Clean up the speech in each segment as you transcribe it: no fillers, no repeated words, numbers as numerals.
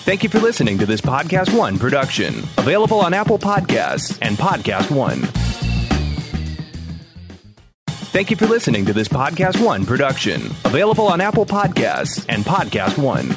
Thank you for listening to this Podcast One production, available on Apple Podcasts and Podcast One. Thank you for listening to this Podcast One production, available on Apple Podcasts and Podcast One.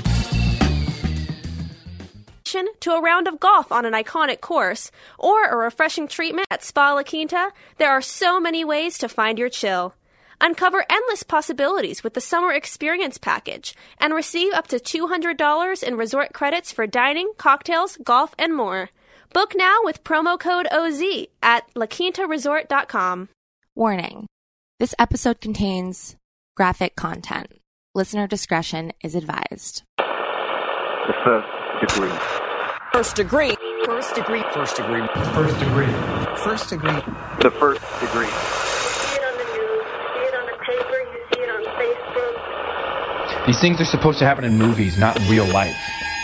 To a round of golf on an iconic course, or a refreshing treatment at Spa La Quinta, there are so many ways to find your chill. Uncover endless possibilities with the Summer Experience Package and receive up to $200 in resort credits for dining, cocktails, golf, and more. Book now with promo code OZ at laquintaresort.com. Warning. This episode contains graphic content. Listener discretion is advised. The first degree. First degree. First degree. First degree. First degree. First degree. The first degree. See it on the news, you see it on the paper, you see it on Facebook. These things are supposed to happen in movies, not in real life.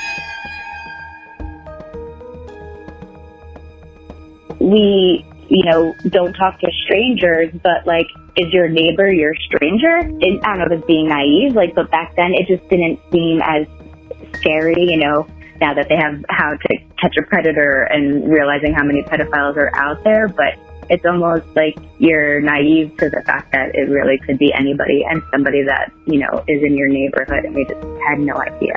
We, don't talk to strangers, but is your neighbor your stranger? I don't know if it's being naive, but back then it just didn't seem as scary, now that they have how to catch a predator and realizing how many pedophiles are out there, but it's almost like you're naive to the fact that it really could be anybody and somebody that, is in your neighborhood and we just had no idea.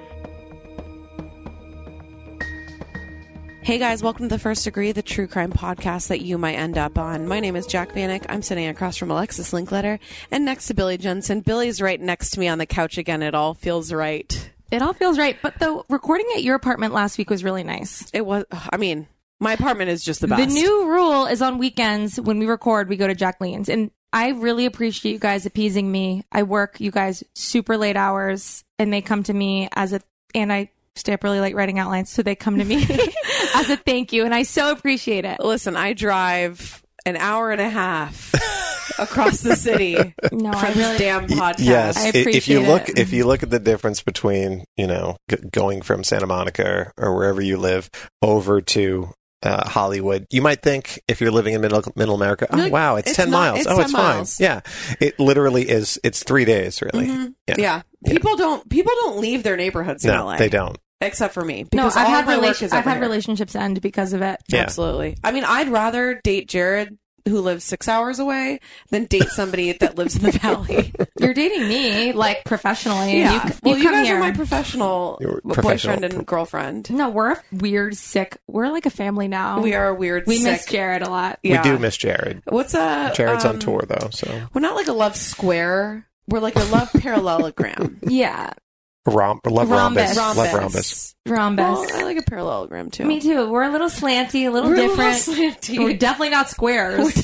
Hey guys, welcome to The First Degree, the true crime podcast that you might end up on. My name is Jack Vanek. I'm sitting across from Alexis Linkletter and next to Billy Jensen. Billy's right next to me on the couch again. It all feels right. It all feels right, but the recording at your apartment last week was really nice. It was, my apartment is just the best. The new rule is on weekends when we record, we go to Jacqueline's. And I really appreciate you guys appeasing me. I work, you guys, super late hours, and they come to me and I stay up really late writing outlines, so they come to me as a thank you, and I so appreciate it. Listen, I drive an hour and a half across the city for this damn podcast. Yes, I appreciate if you look at the difference between going from Santa Monica or wherever you live over to Hollywood, you might think if you're living in middle America, wow, it's 10 miles. It's 10 miles. Fine. Yeah, it literally is. It's 3 days, really. Mm-hmm. Yeah. People don't leave their neighborhoods in LA. No, they don't. Except for me. No, Because I've I've had relationships end because of it. Yeah. Absolutely. I'd rather date Jared, who lives 6 hours away, than date somebody that lives in the valley. You're dating me, professionally. Yeah. You guys here. are my professional boyfriend and girlfriend. No, we're a weird, sick. We're like a family now. We are a weird, We sick. miss Jared a lot. Yeah. We do miss Jared. What's Jared's on tour though, so we're not like a love square. We're like a love parallelogram. Yeah. Love rhombus. Love rhombus. Rhombus. Well, I like a parallelogram too. Me too. We're a little slanty, a little different. We're definitely not squares.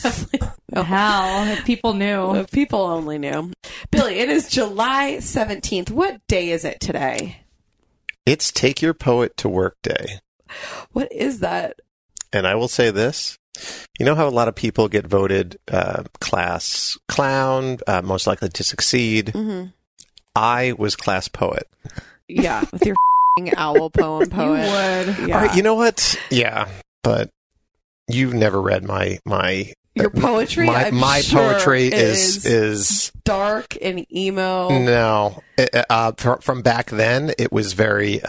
Hell, if people knew. If people only knew. Billy, it is July 17th. What day is it today? It's Take Your Poet to Work Day. What is that? And I will say this. You know how a lot of people get voted class clown, most likely to succeed? Mm-hmm. I was class poet. Yeah, with your owl poet. You would. Yeah. All right, you know what? Yeah, but you've never read my your poetry. My sure poetry is dark and emo. No, from back then it was very.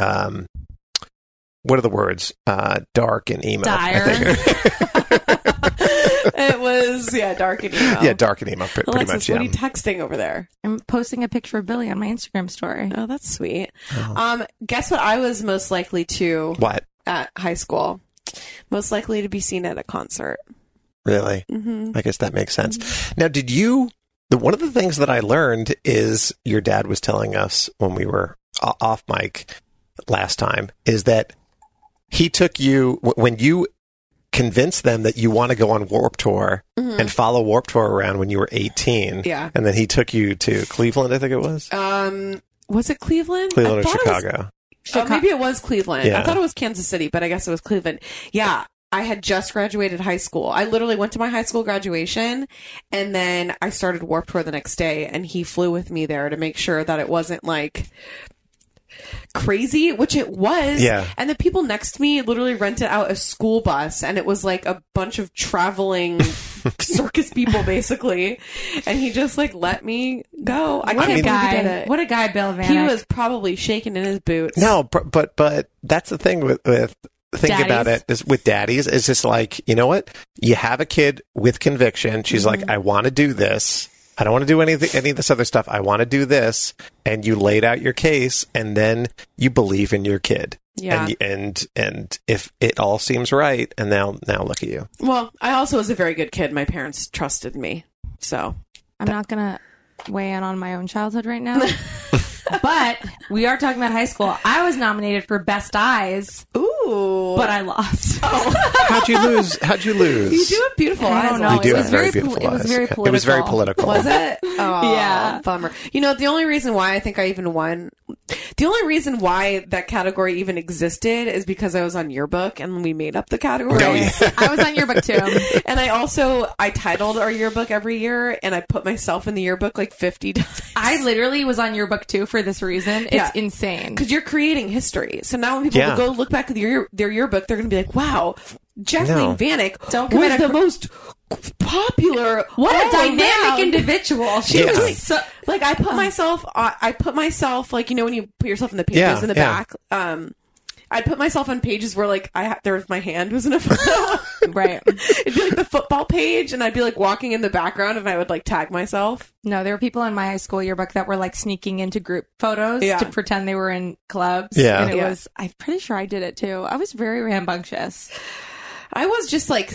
What are the words? Dark and emo. Dire. I think. It was dark and emo. Yeah, dark and emo, pretty Alexis, much. Yeah. What are you texting over there? I'm posting a picture of Billy on my Instagram story. Oh, that's sweet. Guess what I was most likely to What? At high school? Most likely to be seen at a concert. Really? Mm-hmm. I guess that makes sense. Mm-hmm. Now, did you? One of the things that I learned is your dad was telling us when we were off mic last time is that he took you when you convinced them that you want to go on Warped Tour and follow Warped Tour around when you were 18. Yeah. And then he took you to Cleveland, I think it was. Was it Cleveland? Cleveland or Chicago? Maybe it was Cleveland. Yeah. I thought it was Kansas City, but I guess it was Cleveland. Yeah. I had just graduated high school. I literally went to my high school graduation and then I started Warped Tour the next day and he flew with me there to make sure that it wasn't crazy, which it was. Yeah. And the people next to me literally rented out a school bus and it was like a bunch of traveling circus people, basically. And he just like let me go. I What can't a believe he did guy. it. What a guy, Bill Vanek. He was probably shaking in his boots. No, but that's the thing with thinking about it is with daddies is just like, you know what? You have a kid with conviction. She's like, I want to do this. I don't want to do any of this other stuff. I want to do this. And you laid out your case, and then you believe in your kid. Yeah. And if it all seems right, and now look at you. Well, I also was a very good kid. My parents trusted me. So I'm not going to weigh in on my own childhood right now. But we are talking about high school. I was nominated for Best Eyes. Ooh. But I lost. How'd you lose? You do have beautiful eyes. I don't know. You do It have was very very beautiful it was eyes. very Yeah. political. It was very political. Was it? Oh, Yeah. Bummer. You know, the only reason why I think I even won, the only reason why that category even existed is because I was on Yearbook and we made up the category. Oh, yeah. I was on Yearbook too. And I titled our yearbook every year, and I put myself in the yearbook like 50 times. I literally was on Yearbook too for this reason. It's Yeah. insane. Because you're creating history. So now when people Yeah. go look back at their yearbook, they're going to be like, wow, Jacqueline No. Vanek Don't was commit the most popular. What a all dynamic around. individual. She Yeah. was Like, so, like I put myself like, you know, when you put yourself in the pages Yeah, in the yeah. back, I put myself on pages where like my hand was in a photo. right. It'd be like the football page, and I'd be like walking in the background, and I would like tag myself. No, there were people in my high school yearbook that were like sneaking into group photos Yeah. to pretend they were in clubs. Yeah. And it Yeah. was, I'm pretty sure I did it too. I was very rambunctious. I was just like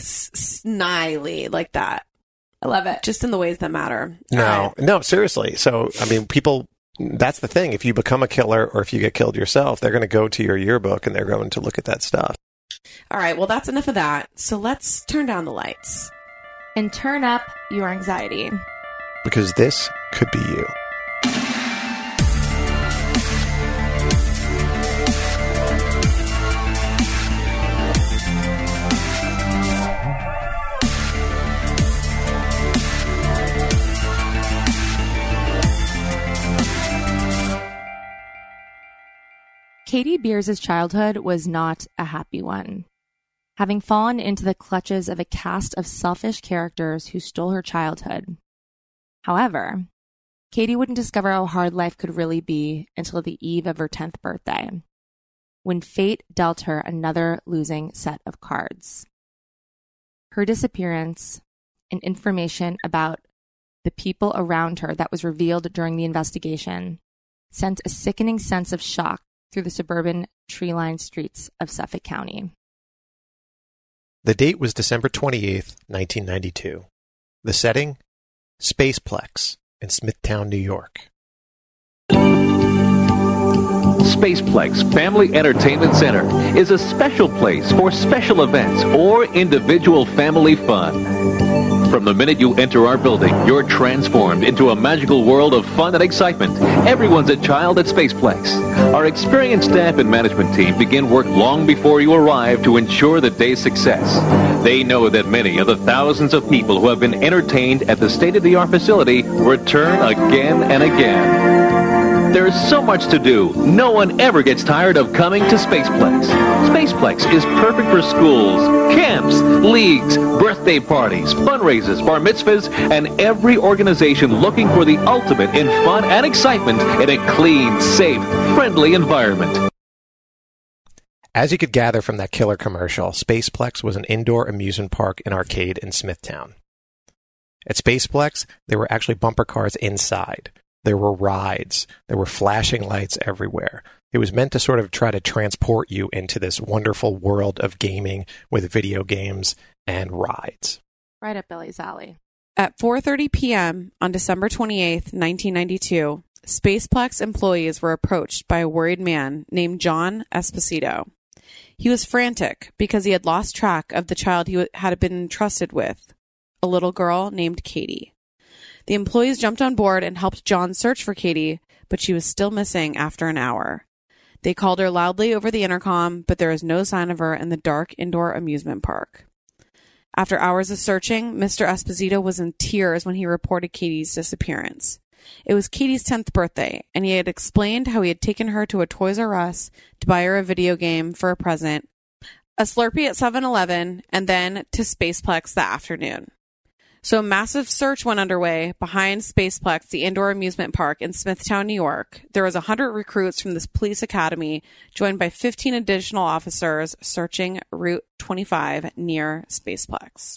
snily like that, I love it. just in the ways that matter. No, seriously. So, I mean, people, that's the thing. If you become a killer or if you get killed yourself, they're going to go to your yearbook and they're going to look at that stuff. All right, well, that's enough of that. So let's turn down the lights. And turn up your anxiety. Because this could be you. Katie Beers' childhood was not a happy one. Having fallen into the clutches of a cast of selfish characters who stole her childhood. However, Katie wouldn't discover how hard life could really be until the eve of her 10th birthday, when fate dealt her another losing set of cards. Her disappearance and information about the people around her that was revealed during the investigation sent a sickening sense of shock through the suburban tree-lined streets of Suffolk County. The date was December 28th, 1992. The setting? Spaceplex in Smithtown, New York. Spaceplex Family Entertainment Center is a special place for special events or individual family fun. From the minute you enter our building, you're transformed into a magical world of fun and excitement. Everyone's a child at Spaceplex. Our experienced staff and management team begin work long before you arrive to ensure the day's success. They know that many of the thousands of people who have been entertained at the state-of-the-art facility return again and again. There's so much to do. No one ever gets tired of coming to Spaceplex. Spaceplex is perfect for schools, camps, leagues, birthday parties, fundraisers, bar mitzvahs, and every organization looking for the ultimate in fun and excitement in a clean, safe, friendly environment. As you could gather from that killer commercial, Spaceplex was an indoor amusement park and arcade in Smithtown. At Spaceplex, there were actually bumper cars inside. There were rides. There were flashing lights everywhere. It was meant to sort of try to transport you into this wonderful world of gaming with video games and rides. Right up Billy's alley. At 4:30 p.m. on December 28th, 1992, Spaceplex employees were approached by a worried man named John Esposito. He was frantic because he had lost track of the child he had been entrusted with, a little girl named Katie. The employees jumped on board and helped John search for Katie, but she was still missing after an hour. They called her loudly over the intercom, but there was no sign of her in the dark indoor amusement park. After hours of searching, Mr. Esposito was in tears when he reported Katie's disappearance. It was Katie's 10th birthday, and he had explained how he had taken her to a Toys R Us to buy her a video game for a present, a Slurpee at 7-Eleven, and then to Spaceplex that afternoon. So a massive search went underway behind Spaceplex, the indoor amusement park in Smithtown, New York. There was 100 recruits from this police academy, joined by 15 additional officers searching Route 25 near Spaceplex.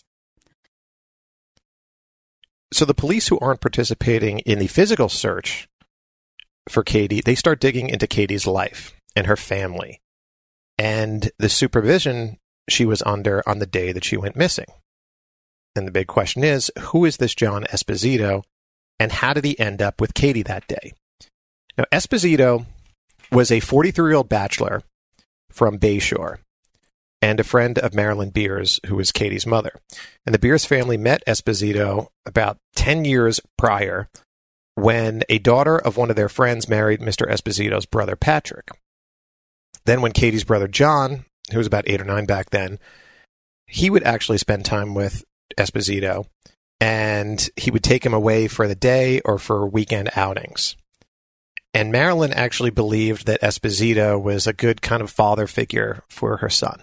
So the police who aren't participating in the physical search for Katie, they start digging into Katie's life and her family and the supervision she was under on the day that she went missing. And the big question is, who is this John Esposito, and how did he end up with Katie that day? Now, Esposito was a 43-year-old bachelor from Bayshore and a friend of Marilyn Beers, who was Katie's mother. And the Beers family met Esposito about 10 years prior when a daughter of one of their friends married Mr. Esposito's brother, Patrick. Then when Katie's brother, John, who was about 8 or 9 back then, he would actually spend time with Esposito, and he would take him away for the day or for weekend outings. And Marilyn actually believed that Esposito was a good kind of father figure for her son.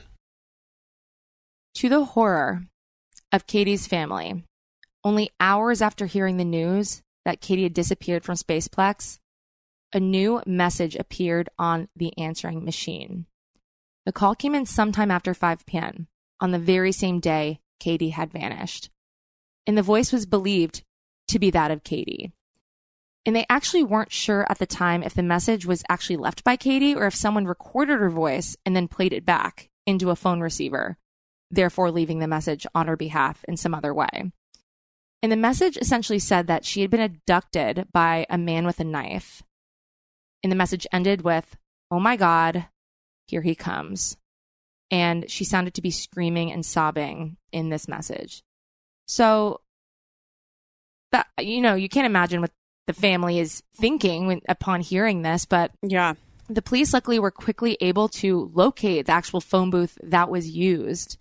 To the horror of Katie's family, only hours after hearing the news that Katie had disappeared from Spaceplex, a new message appeared on the answering machine. The call came in sometime after 5 p.m. on the very same day Katie had vanished. And the voice was believed to be that of Katie. And they actually weren't sure at the time if the message was actually left by Katie or if someone recorded her voice and then played it back into a phone receiver, therefore leaving the message on her behalf in some other way. And the message essentially said that she had been abducted by a man with a knife. And the message ended with, "Oh my God, here he comes." And she sounded to be screaming and sobbing in this message. So, that, you know, you can't imagine what the family is thinking upon hearing this, but yeah, the police luckily were quickly able to locate the actual phone booth that was used.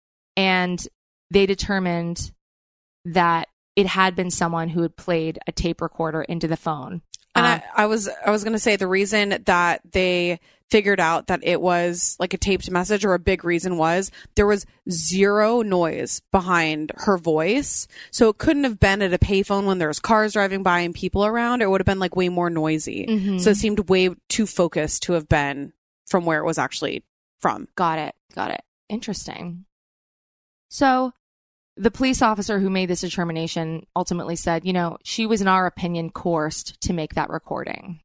And they determined that it had been someone who had played a tape recorder into the phone. And I was going to say the reason that they figured out that it was like a taped message, or a big reason, was there was zero noise behind her voice. So it couldn't have been at a payphone when there's cars driving by and people around. It would have been like way more noisy. Mm-hmm. So it seemed way too focused to have been from where it was actually from. Got it. Interesting. So the police officer who made this determination ultimately said, you know, she was, in our opinion, coerced to make that recording.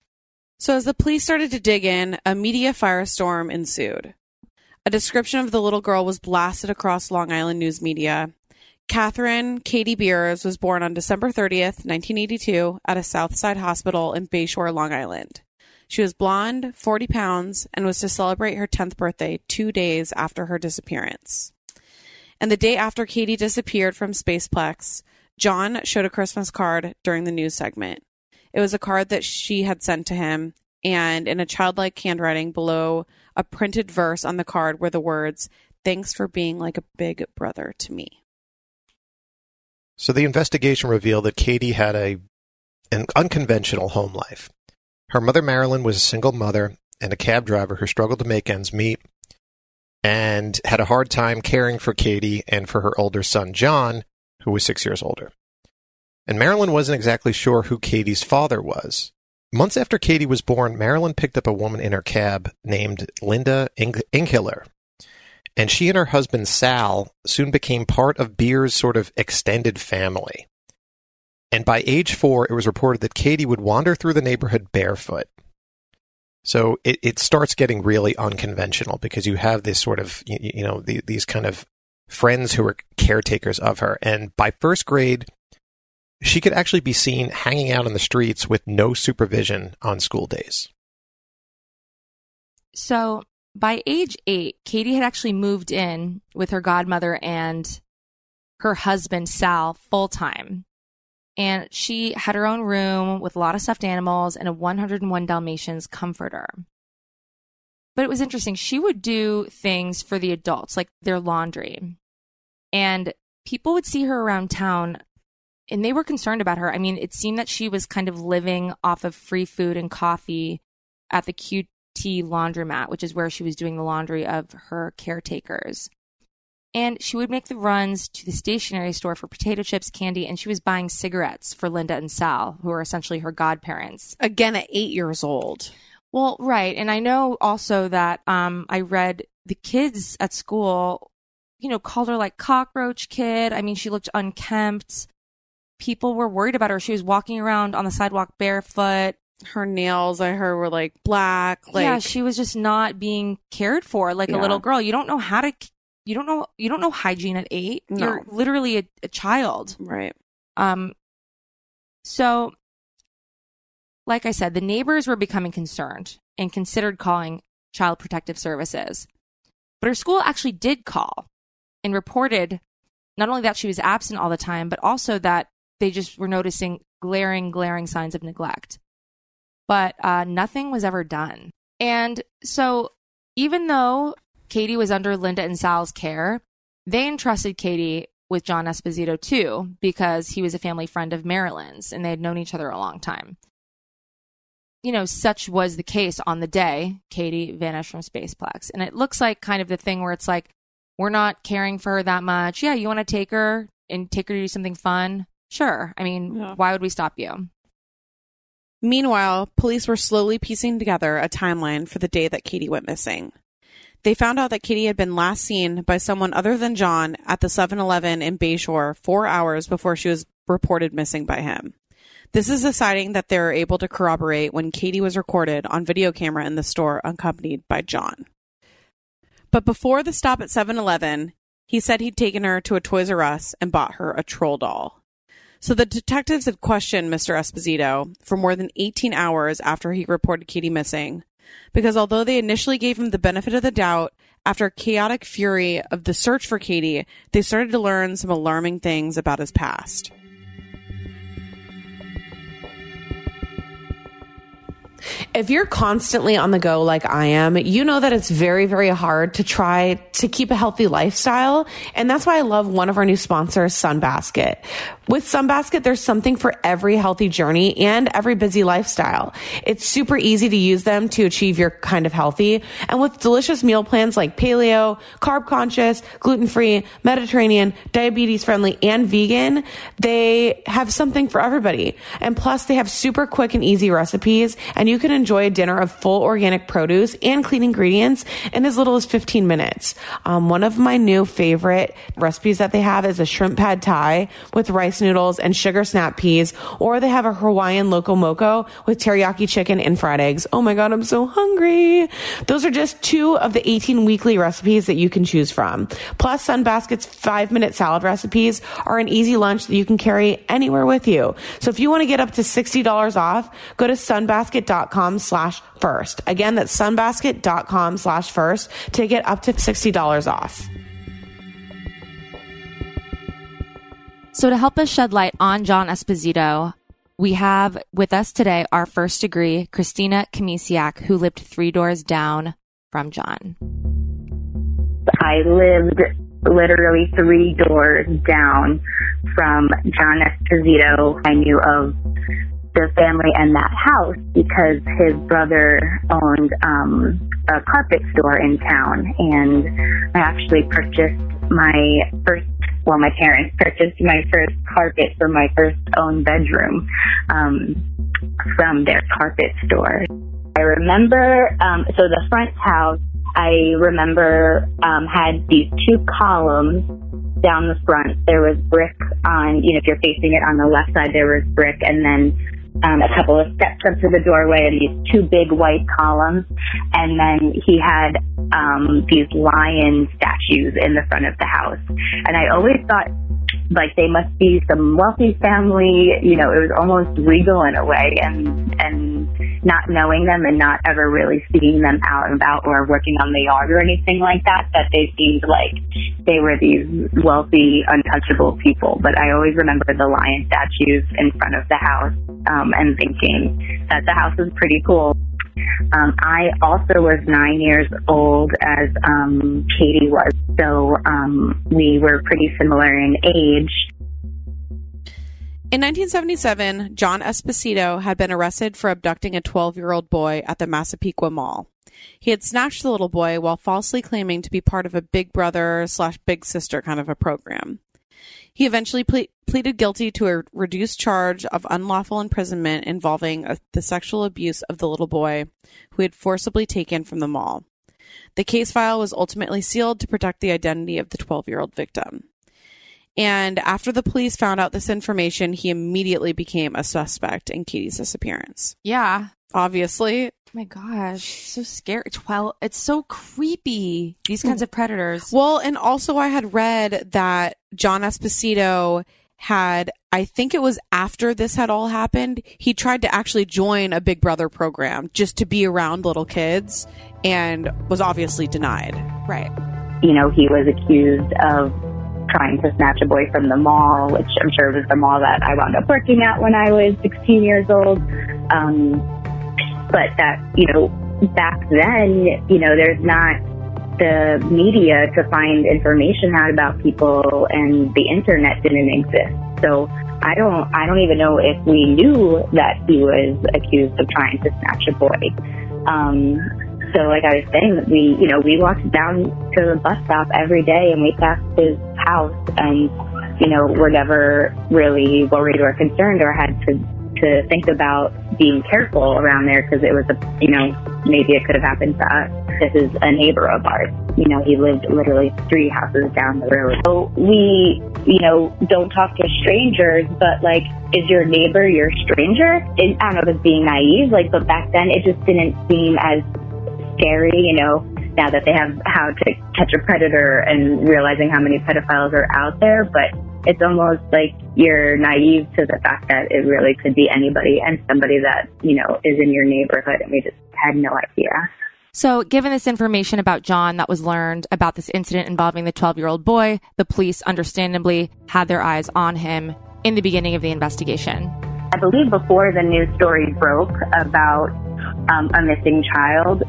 So as the police started to dig in, a media firestorm ensued. A description of the little girl was blasted across Long Island news media. Catherine Katie Beers was born on December 30th, 1982, at a Southside hospital in Bayshore, Long Island. She was blonde, 40 pounds, and was to celebrate her 10th birthday 2 days after her disappearance. And the day after Katie disappeared from Spaceplex, John showed a Christmas card during the news segment. It was a card that she had sent to him, and in a childlike handwriting below a printed verse on the card were the words, "Thanks for being like a big brother to me." So the investigation revealed that Katie had an unconventional home life. Her mother, Marilyn, was a single mother and a cab driver who struggled to make ends meet and had a hard time caring for Katie and for her older son, John, who was 6 years older. And Marilyn wasn't exactly sure who Katie's father was. Months after Katie was born, Marilyn picked up a woman in her cab named Linda Inghiller. And she and her husband, Sal, soon became part of Beers' sort of extended family. And by age 4, it was reported that Katie would wander through the neighborhood barefoot. So it starts getting really unconventional because you have this sort of, these kind of friends who are caretakers of her. And by first grade, she could actually be seen hanging out on the streets with no supervision on school days. So by age 8, Katie had actually moved in with her godmother and her husband, Sal, full-time. And she had her own room with a lot of stuffed animals and a 101 Dalmatians comforter. But it was interesting. She would do things for the adults, like their laundry. And people would see her around town, and they were concerned about her. I mean, it seemed that she was kind of living off of free food and coffee at the QT laundromat, which is where she was doing the laundry of her caretakers. And she would make the runs to the stationery store for potato chips, candy, and she was buying cigarettes for Linda and Sal, who are essentially her godparents. Again, at 8 years old. Well, right. And I know also that I read the kids at school, called her like cockroach kid. I mean, she looked unkempt. People were worried about her. She was walking around on the sidewalk barefoot. Her nails, I heard, were like black. Yeah, she was just not being cared for like a little girl. You don't know how to... You don't know hygiene at 8. No. You're literally a child. Right. So, like I said, the neighbors were becoming concerned and considered calling Child Protective Services. But her school actually did call and reported not only that she was absent all the time, but also that they just were noticing glaring signs of neglect. But nothing was ever done. And so, even though Katie was under Linda and Sal's care, they entrusted Katie with John Esposito too, because he was a family friend of Marilyn's and they had known each other a long time. Such was the case on the day Katie vanished from Spaceplex. And it looks like kind of the thing where it's like, we're not caring for her that much. Yeah, you want to take her to do something fun? Sure. I mean, Why would we stop you? Meanwhile, police were slowly piecing together a timeline for the day that Katie went missing. They found out that Katie had been last seen by someone other than John at the 7-Eleven in Bayshore 4 hours before she was reported missing by him. This is a sighting that they were able to corroborate when Katie was recorded on video camera in the store accompanied by John. But before the stop at 7-Eleven, he said he'd taken her to a Toys R Us and bought her a troll doll. So the detectives had questioned Mr. Esposito for more than 18 hours after he reported Katie missing, because although they initially gave him the benefit of the doubt, after a chaotic fury of the search for Katie, they started to learn some alarming things about his past. If you're constantly on the go like I am, you know that it's very, very hard to try to keep a healthy lifestyle. And that's why I love one of our new sponsors, Sunbasket. With Sunbasket, there's something for every healthy journey and every busy lifestyle. It's super easy to use them to achieve your kind of healthy. And with delicious meal plans like paleo, carb conscious, gluten-free, Mediterranean, diabetes friendly, and vegan, they have something for everybody. And plus they have super quick and easy recipes, and you can enjoy a dinner of full organic produce and clean ingredients in as little as 15 minutes. One of my new favorite recipes that they have is a shrimp pad thai with rice noodles and sugar snap peas, or they have a Hawaiian loco moco with teriyaki chicken and fried eggs. Oh my God, I'm so hungry. Those are just 2 of the 18 weekly recipes that you can choose from. Plus, Sunbasket's 5-minute salad recipes are an easy lunch that you can carry anywhere with you. So if you want to get up to $60 off, go to sunbasket.com/first. Again, that's sunbasket.com/first to get up to $60 off. So to help us shed light on John Esposito, we have with us today our first degree, Christina Kamisiak, who lived 3 doors down from John. I lived literally 3 doors down from John Esposito. I knew of the family and that house because his brother owned a carpet store in town, and I actually purchased my parents purchased my first carpet for my first own bedroom from their carpet store. I remember, so the front house, I remember had these 2 columns down the front. There was brick on, if you're facing it on the left side, there was brick, and then a couple of steps up to the doorway and these 2 big white columns. And then he had these lion statues in the front of the house. And I always thought, like, they must be some wealthy family. It was almost regal in a way. And not knowing them and not ever really seeing them out and about or working on the yard or anything like that they seemed like they were these wealthy, untouchable people. But I always remember the lion statues in front of the house and thinking that the house was pretty cool. I also was 9 years old as Katie was, so we were pretty similar in age. In 1977, John Esposito had been arrested for abducting a 12-year-old boy at the Massapequa Mall. He had snatched the little boy while falsely claiming to be part of a big brother/big sister kind of a program. He eventually pleaded guilty to a reduced charge of unlawful imprisonment involving the sexual abuse of the little boy who he had forcibly taken from the mall. The case file was ultimately sealed to protect the identity of the 12-year-old victim. And after the police found out this information, he immediately became a suspect in Katie's disappearance. Yeah. Obviously. Oh my gosh, so scary. It's so creepy, these kinds of predators. Well, and also I had read that John Esposito had, I think it was after this had all happened, he tried to actually join a Big Brother program just to be around little kids and was obviously denied. Right. You know, he was accused of trying to snatch a boy from the mall, which I'm sure was the mall that I wound up working at when I was 16 years old. But that, you know, back then, you know, there's not the media to find information out about people, and the internet didn't exist. So I don't even know if we knew that he was accused of trying to snatch a boy. So like I was saying, we walked down to the bus stop every day and we passed his house, and, you know, we're never really worried or concerned or had to think about being careful around there, because it was maybe it could have happened to us. This is a neighbor of ours. You know, he lived literally 3 houses down the road. So we, don't talk to strangers, but like, is your neighbor your stranger? I don't know if it's being naive, but back then it just didn't seem as scary, now that they have how to catch a predator and realizing how many pedophiles are out there. But it's almost like you're naive to the fact that it really could be anybody and somebody that, is in your neighborhood, and we just had no idea. So given this information about John that was learned about this incident involving the 12-year-old boy, the police understandably had their eyes on him in the beginning of the investigation. I believe before the news story broke about a missing child,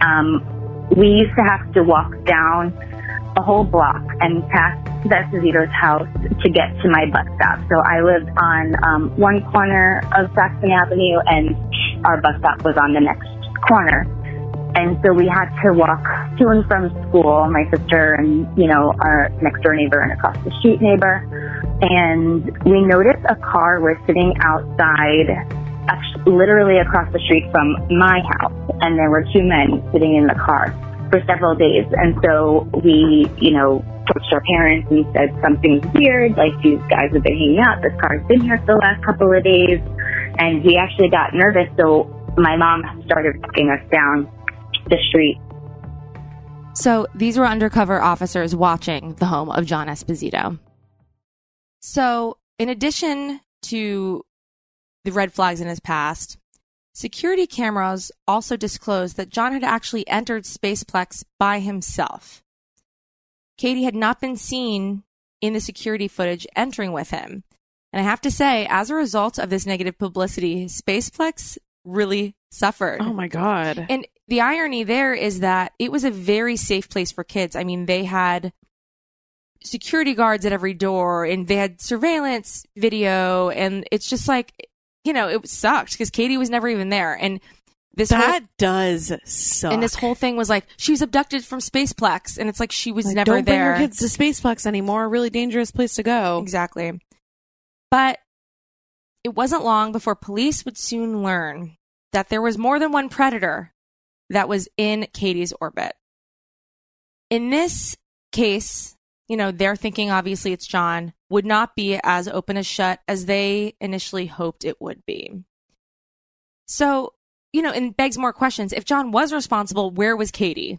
we used to have to walk down a whole block and past the Esposito's house to get to my bus stop. So I lived on one corner of Saxon Avenue, and our bus stop was on the next corner. And so we had to walk to and from school, my sister and, our next door neighbor and across the street neighbor. And we noticed a car was sitting outside, actually, literally across the street from my house. And there were 2 men sitting in the car for several days. And so we, approached our parents and said, something's weird. Like, these guys have been hanging out. This car's been here for the last couple of days. And we actually got nervous. So my mom started walking us down the street. So these were undercover officers watching the home of John Esposito. So in addition to the red flags in his past, security cameras also disclosed that John had actually entered Spaceplex by himself. Katie had not been seen in the security footage entering with him. And I have to say, as a result of this negative publicity, Spaceplex really suffered. Oh my God. And the irony there is that it was a very safe place for kids. I mean, they had security guards at every door, and they had surveillance video, and it's just like, it sucked because Katie was never even there. And that does suck. And this whole thing was like, she was abducted from Spaceplex, and it's like she was never don't there. Don't bring your kids to Spaceplex anymore. A really dangerous place to go. Exactly. But it wasn't long before police would soon learn that there was more than one predator that was in Katie's orbit. In this case, they're thinking obviously it's John, would not be as open as shut as they initially hoped it would be. So, it begs more questions. If John was responsible, where was Katie?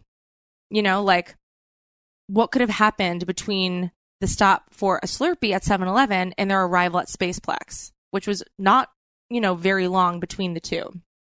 What could have happened between the stop for a Slurpee at 7-Eleven and their arrival at Spaceplex, which was not, very long between the two.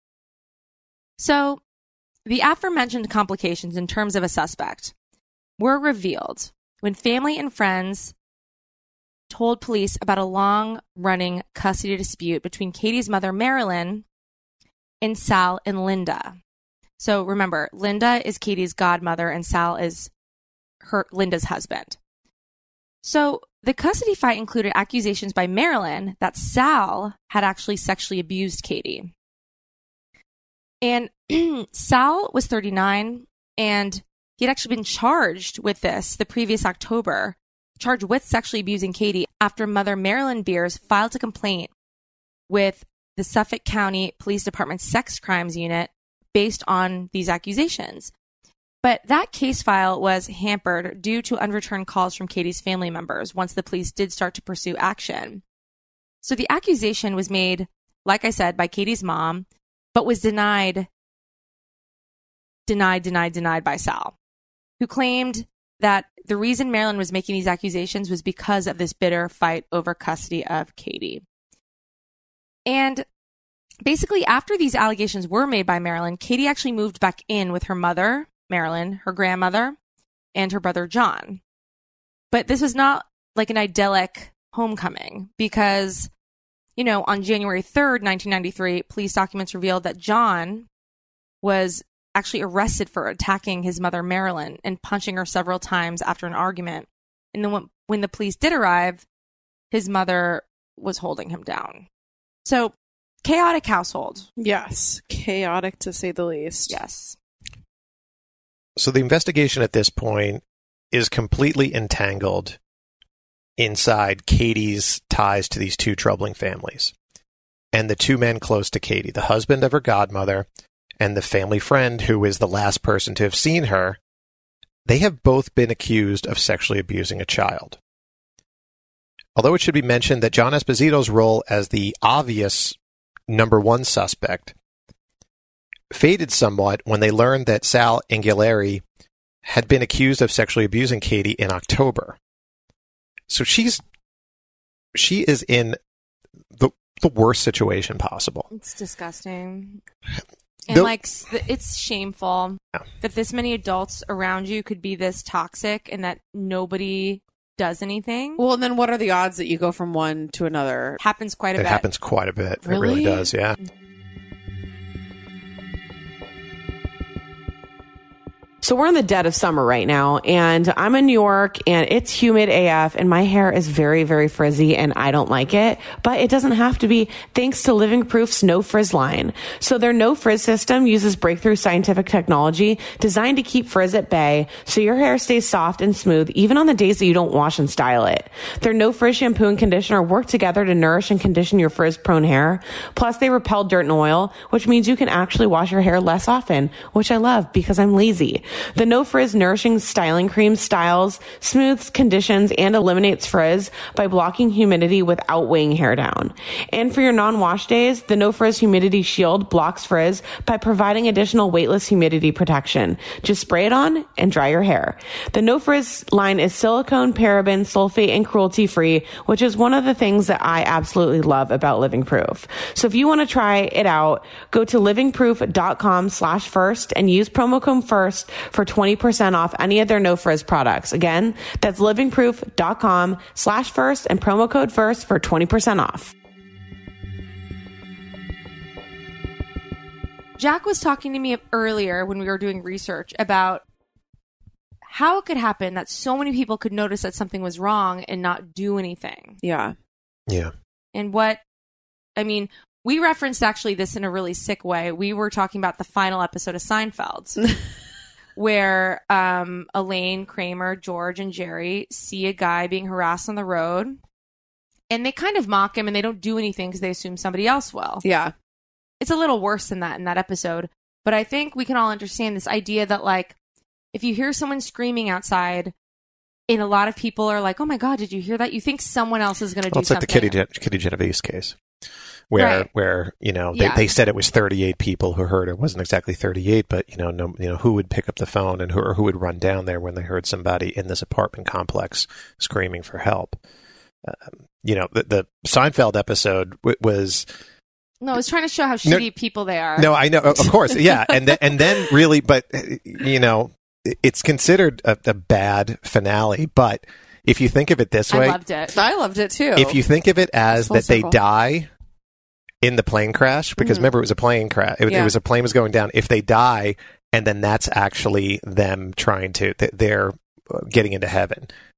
So the aforementioned complications in terms of a suspect were revealed when family and friends told police about a long-running custody dispute between Katie's mother, Marilyn, and Sal and Linda. So remember, Linda is Katie's godmother and Sal is Linda's husband. So the custody fight included accusations by Marilyn that Sal had actually sexually abused Katie. And Sal was 39, and he had actually been charged with this the previous October, charged with sexually abusing Katie after mother Marilyn Beers filed a complaint with the Suffolk County Police Department's Sex Crimes Unit based on these accusations. But that case file was hampered due to unreturned calls from Katie's family members once the police did start to pursue action. So the accusation was made, like I said, by Katie's mom, but was denied by Sal, who claimed that the reason Marilyn was making these accusations was because of this bitter fight over custody of Katie. And basically, after these allegations were made by Marilyn, Katie actually moved back in with her mother, Marilyn, her grandmother, and her brother John. But this was not like an idyllic homecoming because, you know, on January 3rd, 1993, police documents revealed that John was actually arrested for attacking his mother, Marilyn, and punching her several times after an argument. And then when the police did arrive, his mother was holding him down. So, chaotic household. Yes. Chaotic to say the least. Yes. So the investigation at this point is completely entangled inside Katie's ties to these two troubling families. And the two men close to Katie, the husband of her godmother and the family friend who is the last person to have seen her, they have both been accused of sexually abusing a child. Although it should be mentioned that John Esposito's role as the obvious number one suspect faded somewhat when they learned that Sal Anguilleri had been accused of sexually abusing Katie in October. So she is in the worst situation possible. It's disgusting. And it's shameful that this many adults around you could be this toxic and that nobody does anything. Well, and then what are the odds that you go from one to another? Happens quite a bit. It happens quite a bit. Really? It really does, yeah. So we're in the dead of summer right now, and I'm in New York, and it's humid AF, and my hair is very, very frizzy, and I don't like it, but it doesn't have to be thanks to Living Proof's No Frizz line. So their No Frizz system uses breakthrough scientific technology designed to keep frizz at bay, so your hair stays soft and smooth, even on the days that you don't wash and style it. Their No Frizz shampoo and conditioner work together to nourish and condition your frizz-prone hair. Plus, they repel dirt and oil, which means you can actually wash your hair less often, which I love because I'm lazy. The No Frizz Nourishing Styling Cream styles, smooths, conditions, and eliminates frizz by blocking humidity without weighing hair down. And for your non-wash days, the No Frizz Humidity Shield blocks frizz by providing additional weightless humidity protection. Just spray it on and dry your hair. The No Frizz line is silicone, paraben, sulfate, and cruelty-free, which is one of the things that I absolutely love about Living Proof. So if you want to try it out, go to livingproof.com/first and use promo code FIRST for 20% off any of their No Frizz products. Again, that's livingproof.com/first and promo code FIRST for 20% off. Jack was talking to me earlier when we were doing research about how it could happen that so many people could notice that something was wrong and not do anything. Yeah. Yeah. And we referenced actually this in a really sick way. We were talking about the final episode of Seinfeld. Where Elaine, Kramer, George, and Jerry see a guy being harassed on the road, and they kind of mock him, and they don't do anything because they assume somebody else will. Yeah. It's a little worse than that in that episode, but I think we can all understand this idea that, like, if you hear someone screaming outside, and a lot of people are like, oh my God, did you hear that? You think someone else is going to do something. It's like the Kitty Genovese case. Where they said it was 38 people who heard it. It wasn't exactly 38, but who would pick up the phone and who would run down there when they heard somebody in this apartment complex screaming for help. The Seinfeld episode was. No, I was trying to show how shitty people they are. No, I know, of course, yeah, and then really, but it's considered a bad finale, but. If you think of it this way, I loved it too. If you think of it as that they die in the plane crash, because remember it was a plane crash. It was a plane was going down. If they die, and then that's actually them they're getting into heaven.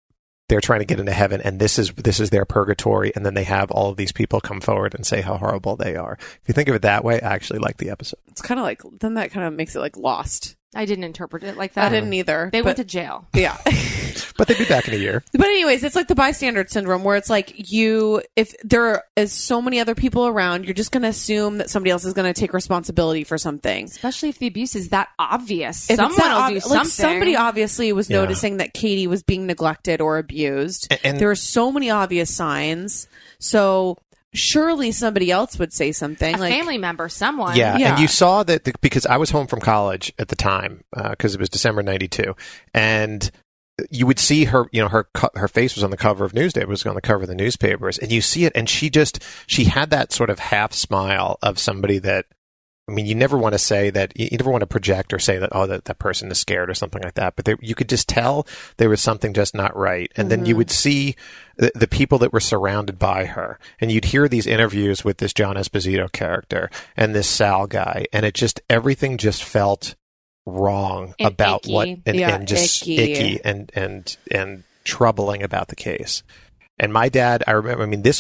they're trying to get into heaven, and this is their purgatory, and then they have all of these people come forward and say how horrible they are. If you think of it that way, I actually like the episode. It's kind of like, then that kind of makes it like Lost. I didn't interpret it like that. I didn't either. They went to jail. Yeah. But they'd be back in a year. But anyways, it's like the bystander syndrome where it's like if there is so many other people around, you're just going to assume that somebody else is going to take responsibility for something. Especially if the abuse is that obvious. If Someone it's that will do something. Like somebody obviously was noticing that Katie was being neglected or abused. And there are so many obvious signs. So surely somebody else would say something. A family member, someone. Yeah, and you saw that because I was home from college at the time because it was December '92, and you would see her, her face was on the cover of Newsday, it was on the cover of the newspapers, and you see it, and she had that sort of half smile of somebody that, I mean, you never want to say that, you never want to project or say that, oh, that person is scared or something like that, but you could just tell there was something just not right. And then you would see the people that were surrounded by her, and you'd hear these interviews with this John Esposito character and this Sal guy, and everything just felt wrong and about icky. and just icky and troubling about the case. And my dad, I remember, I mean, it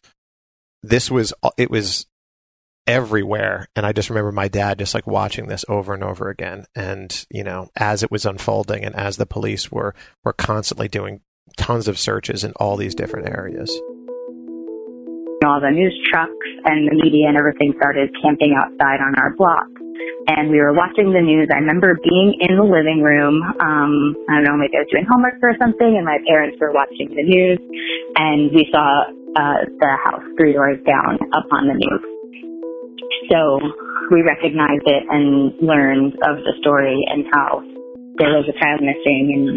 was everywhere, and I just remember my dad just like watching this over and over again, and as it was unfolding, and as the police were constantly doing tons of searches in all these different areas. All the news trucks and the media and everything started camping outside on our block. And we were watching the news. I remember being in the living room. I don't know, maybe I was doing homework or something, and my parents were watching the news, and we saw the house 3 doors down up on the news. So we recognized it and learned of the story and how there was a child missing, and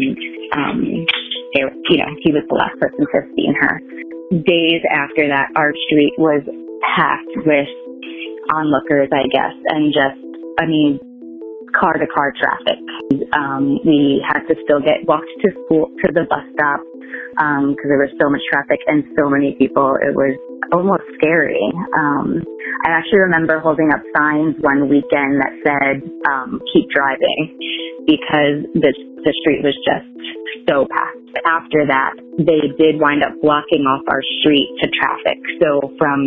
he was the last person to have seen her. Days after that, our street was packed with onlookers, I guess, and car-to-car traffic. We had to still walked to school, to the bus stop, because there was so much traffic and so many people. It was almost scary. I actually remember holding up signs one weekend that said, keep driving, because the street was just so packed. After that, they did wind up blocking off our street to traffic. So from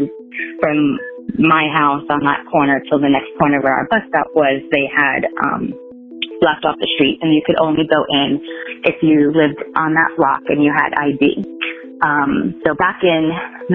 my house on that corner till the next corner where our bus stop was, they had blocked off the street, and you could only go in if you lived on that block and you had ID. So back in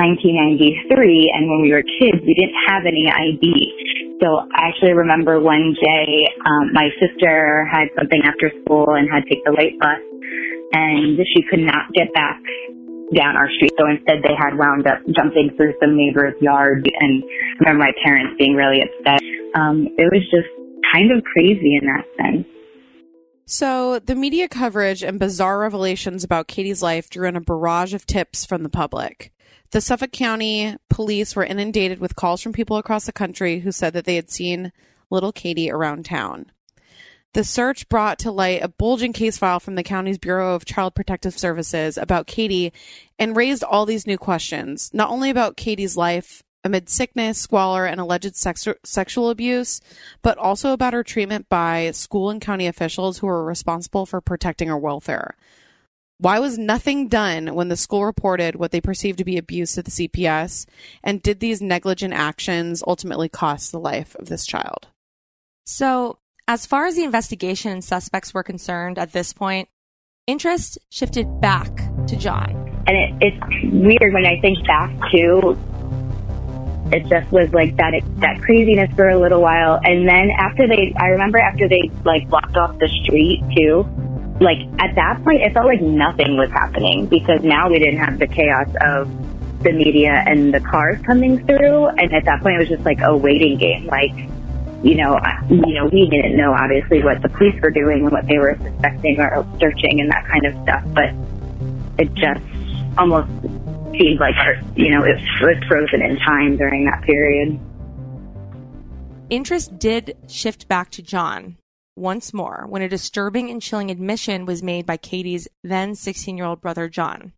1993, and when we were kids, we didn't have any ID. So I actually remember one day, my sister had something after school and had to take the late bus, and she could not get back down our street. So instead they had wound up jumping through some neighbor's yard, and I remember my parents being really upset. It was just kind of crazy in that sense. So the media coverage and bizarre revelations about Katie's life drew in a barrage of tips from the public. The Suffolk County police were inundated with calls from people across the country who said that they had seen little Katie around town. The search brought to light a bulging case file from the county's Bureau of Child Protective Services about Katie and raised all these new questions, not only about Katie's life amid sickness, squalor, and alleged sexual abuse, but also about her treatment by school and county officials who were responsible for protecting her welfare. Why was nothing done when the school reported what they perceived to be abuse to the CPS? And did these negligent actions ultimately cost the life of this child? So, as far as the investigation and suspects were concerned at this point, interest shifted back to John. And it's weird when I think back to, it just was like that craziness for a little while. And then I remember after they blocked off the street too, at that point it felt like nothing was happening, because now we didn't have the chaos of the media and the cars coming through. And at that point it was just like a waiting game. We didn't know obviously what the police were doing and what they were suspecting or searching and that kind of stuff, but it just almost seemed like, it was frozen in time during that period. Interest did shift back to John once more when a disturbing and chilling admission was made by Katie's then 16-year-old brother, John.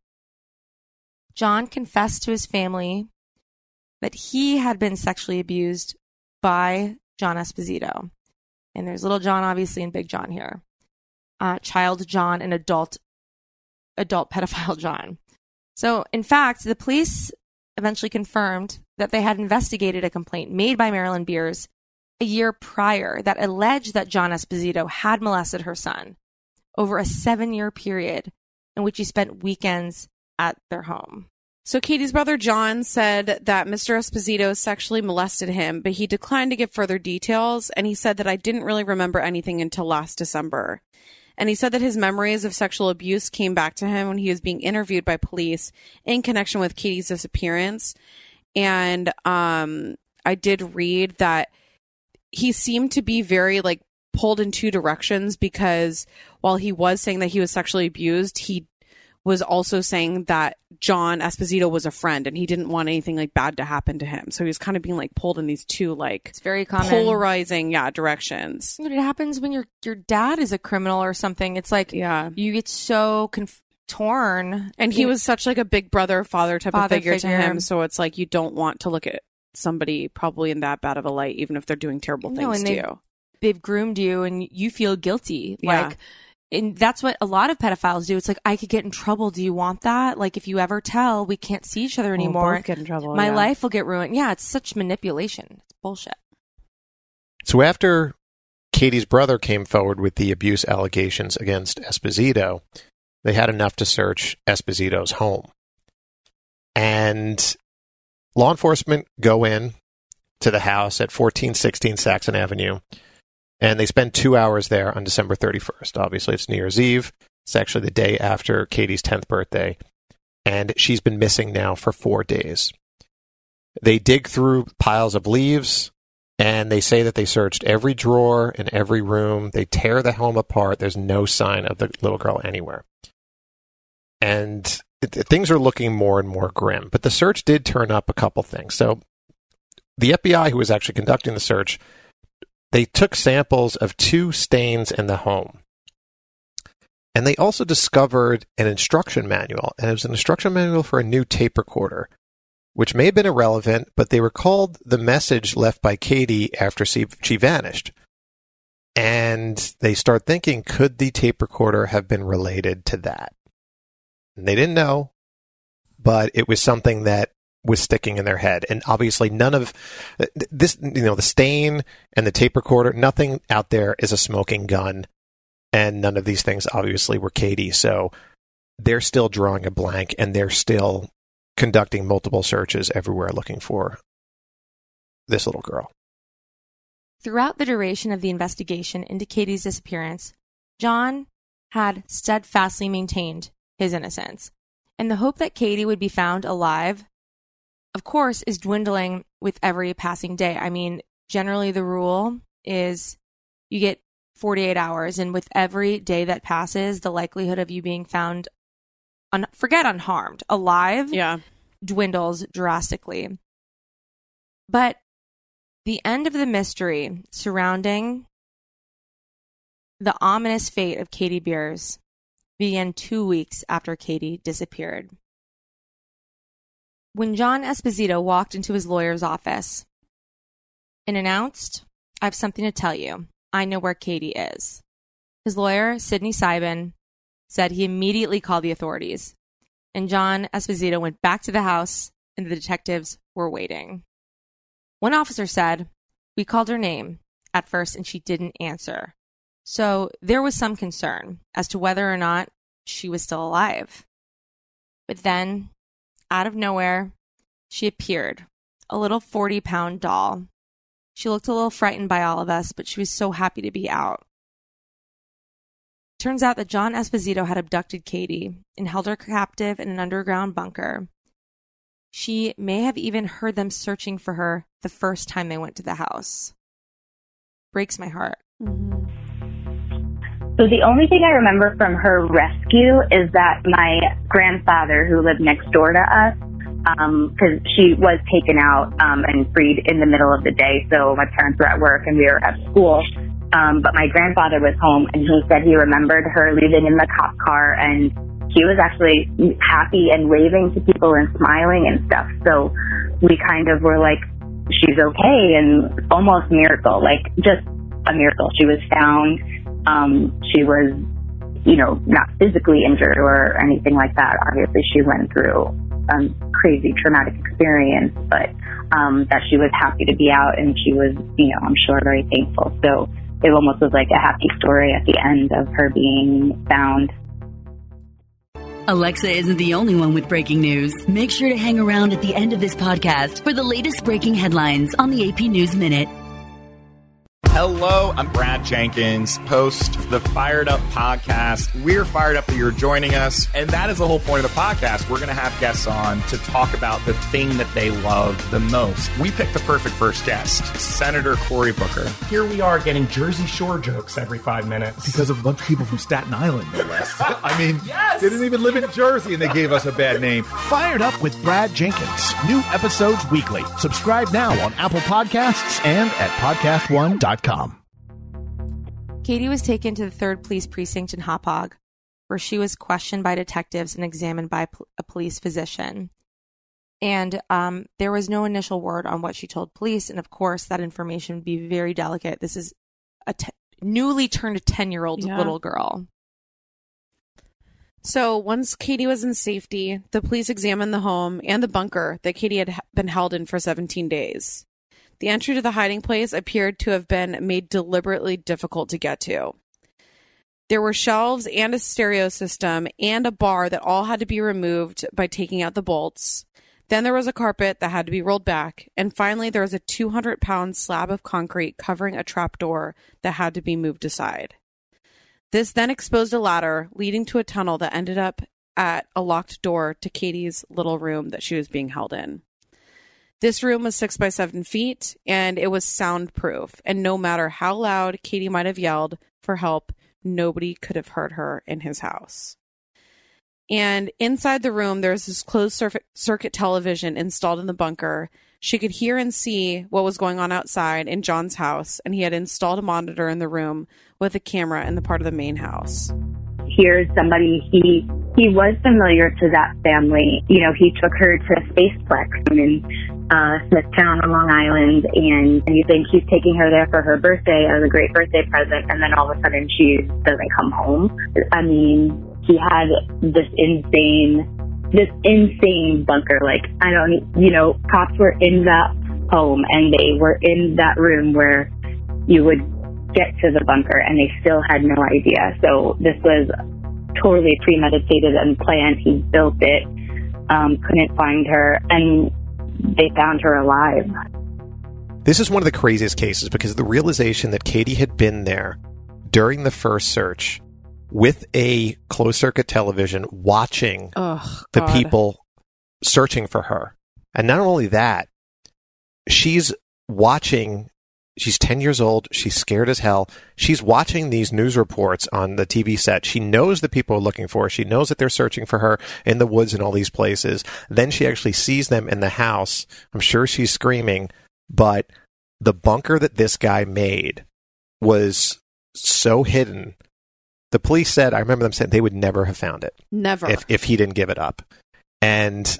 John confessed to his family that he had been sexually abused by John Esposito. And there's little John, obviously, and big John here. Child John and adult adult pedophile John. So, in fact, the police eventually confirmed that they had investigated a complaint made by Marilyn Beers a year prior that alleged that John Esposito had molested her son over a 7-year period in which he spent weekends at their home. So Katie's brother John said that Mr. Esposito sexually molested him, but he declined to give further details, and he said that I didn't really remember anything until last December. And he said that his memories of sexual abuse came back to him when he was being interviewed by police in connection with Katie's disappearance. And I did read that he seemed to be very like pulled in two directions, because while he was saying that he was sexually abused, he was also saying that John Esposito was a friend and he didn't want anything like bad to happen to him. So he was kind of being like pulled in these two like it's very common polarizing directions. It happens when your dad is a criminal or something. It's like you get so torn. And he was such like a big brother father type of figure to him. So it's like you don't want to look at somebody probably in that bad of a light, even if they're doing terrible things to you. They've groomed you and you feel guilty. Yeah. Like, and that's what a lot of pedophiles do. It's like, I could get in trouble. Do you want that? Like, if you ever tell, we can't see each other anymore. We'll both get in trouble. My life will get ruined. Yeah, it's such manipulation. It's bullshit. So after Katie's brother came forward with the abuse allegations against Esposito, they had enough to search Esposito's home. And law enforcement go in to the house at 1416 Saxon Avenue. And they spend 2 hours there on December 31st. Obviously, it's New Year's Eve. It's actually the day after Katie's 10th birthday. And she's been missing now for 4 days. They dig through piles of leaves, and they say that they searched every drawer in every room. They tear the home apart. There's no sign of the little girl anywhere. And things are looking more and more grim. But the search did turn up a couple things. So the FBI, who was actually conducting the search, they took samples of 2 stains in the home. And they also discovered an instruction manual. And it was an instruction manual for a new tape recorder, which may have been irrelevant, but they recalled the message left by Katie after she vanished. And they start thinking, could the tape recorder have been related to that? And they didn't know, but it was something that was sticking in their head. And obviously none of this, the stain and the tape recorder, nothing out there is a smoking gun. And none of these things obviously were Katie. So they're still drawing a blank, and they're still conducting multiple searches everywhere looking for this little girl. Throughout the duration of the investigation into Katie's disappearance, John had steadfastly maintained his innocence. And the hope that Katie would be found alive, of course, is dwindling with every passing day. I mean, generally the rule is you get 48 hours, and with every day that passes, the likelihood of you being found, forget unharmed, alive, dwindles drastically. But the end of the mystery surrounding the ominous fate of Katie Beers began 2 weeks after Katie disappeared. When John Esposito walked into his lawyer's office and announced, "I have something to tell you. I know where Katie is," his lawyer, Sidney Sibin, said he immediately called the authorities. And John Esposito went back to the house, and the detectives were waiting. One officer said, "We called her name at first, and she didn't answer." So there was some concern as to whether or not she was still alive. But then, out of nowhere, she appeared, a little 40-pound doll. She looked a little frightened by all of us, but she was so happy to be out. Turns out that John Esposito had abducted Katie and held her captive in an underground bunker. She may have even heard them searching for her the first time they went to the house. Breaks my heart. So the only thing I remember from her rescue is that my grandfather, who lived next door to us, because she was taken out and freed in the middle of the day, so my parents were at work and we were at school. But my grandfather was home, and he said he remembered her leaving in the cop car, and she was actually happy and waving to people and smiling and stuff. So we kind of were like, she's okay, and almost miracle, like just a miracle. She was found. She was not physically injured or anything like that. Obviously, she went through a crazy traumatic experience, but that she was happy to be out, and she was, I'm sure, very thankful. So it almost was like a happy story at the end of her being found. Alexa isn't the only one with breaking news. Make sure to hang around at the end of this podcast for the latest breaking headlines on the AP News Minute. Hello, I'm Brad Jenkins, host of the Fired Up podcast. We're fired up that you're joining us, and that is the whole point of the podcast. We're going to have guests on to talk about the thing that they love the most. We picked the perfect first guest, Senator Cory Booker. Here we are getting Jersey Shore jokes every 5 minutes. Because of a bunch of people from Staten Island, no less. I mean, they didn't even live in Jersey, and they gave us a bad name. Fired Up with Brad Jenkins. New episodes weekly. Subscribe now on Apple Podcasts and at podcastone.com. Katie was taken to the 3rd Police Precinct in Hauppauge, where she was questioned by detectives and examined by a police physician. And there was no initial word on what she told police, and of course that information would be very delicate. This is a newly turned 10-year-old little girl. So once Katie was in safety, the police examined the home and the bunker that Katie had been held in for 17 days. The entry to the hiding place appeared to have been made deliberately difficult to get to. There were shelves and a stereo system and a bar that all had to be removed by taking out the bolts. Then there was a carpet that had to be rolled back. And finally, there was a 200-pound slab of concrete covering a trapdoor that had to be moved aside. This then exposed a ladder leading to a tunnel that ended up at a locked door to Katie's little room that she was being held in. This room was 6 by 7 feet, and it was soundproof. And no matter how loud Katie might have yelled for help, nobody could have heard her in his house. And inside the room, there was this closed circuit television installed in the bunker. She could hear and see what was going on outside in John's house, and he had installed a monitor in the room with a camera in the part of the main house. Here's somebody, he was familiar to that family. He took her to Spaceplex in Smithtown on Long Island, and you think he's taking her there for her birthday as a great birthday present, and then all of a sudden she doesn't come home. I mean, he had this insane bunker. Cops were in that home, and they were in that room where you would get to the bunker, and they still had no idea. So this was totally premeditated and planned. He built it, couldn't find her, and they found her alive. This is one of the craziest cases because the realization that Katie had been there during the first search with a closed-circuit television watching the people searching for her. And not only that, she's watching. She's 10 years old. She's scared as hell. She's watching these news reports on the TV set. She knows that people are looking for her. She knows that they're searching for her in the woods and all these places. Then she actually sees them in the house. I'm sure she's screaming, but the bunker that this guy made was so hidden. The police said, I remember them saying they would never have found it. Never. If he didn't give it up. And,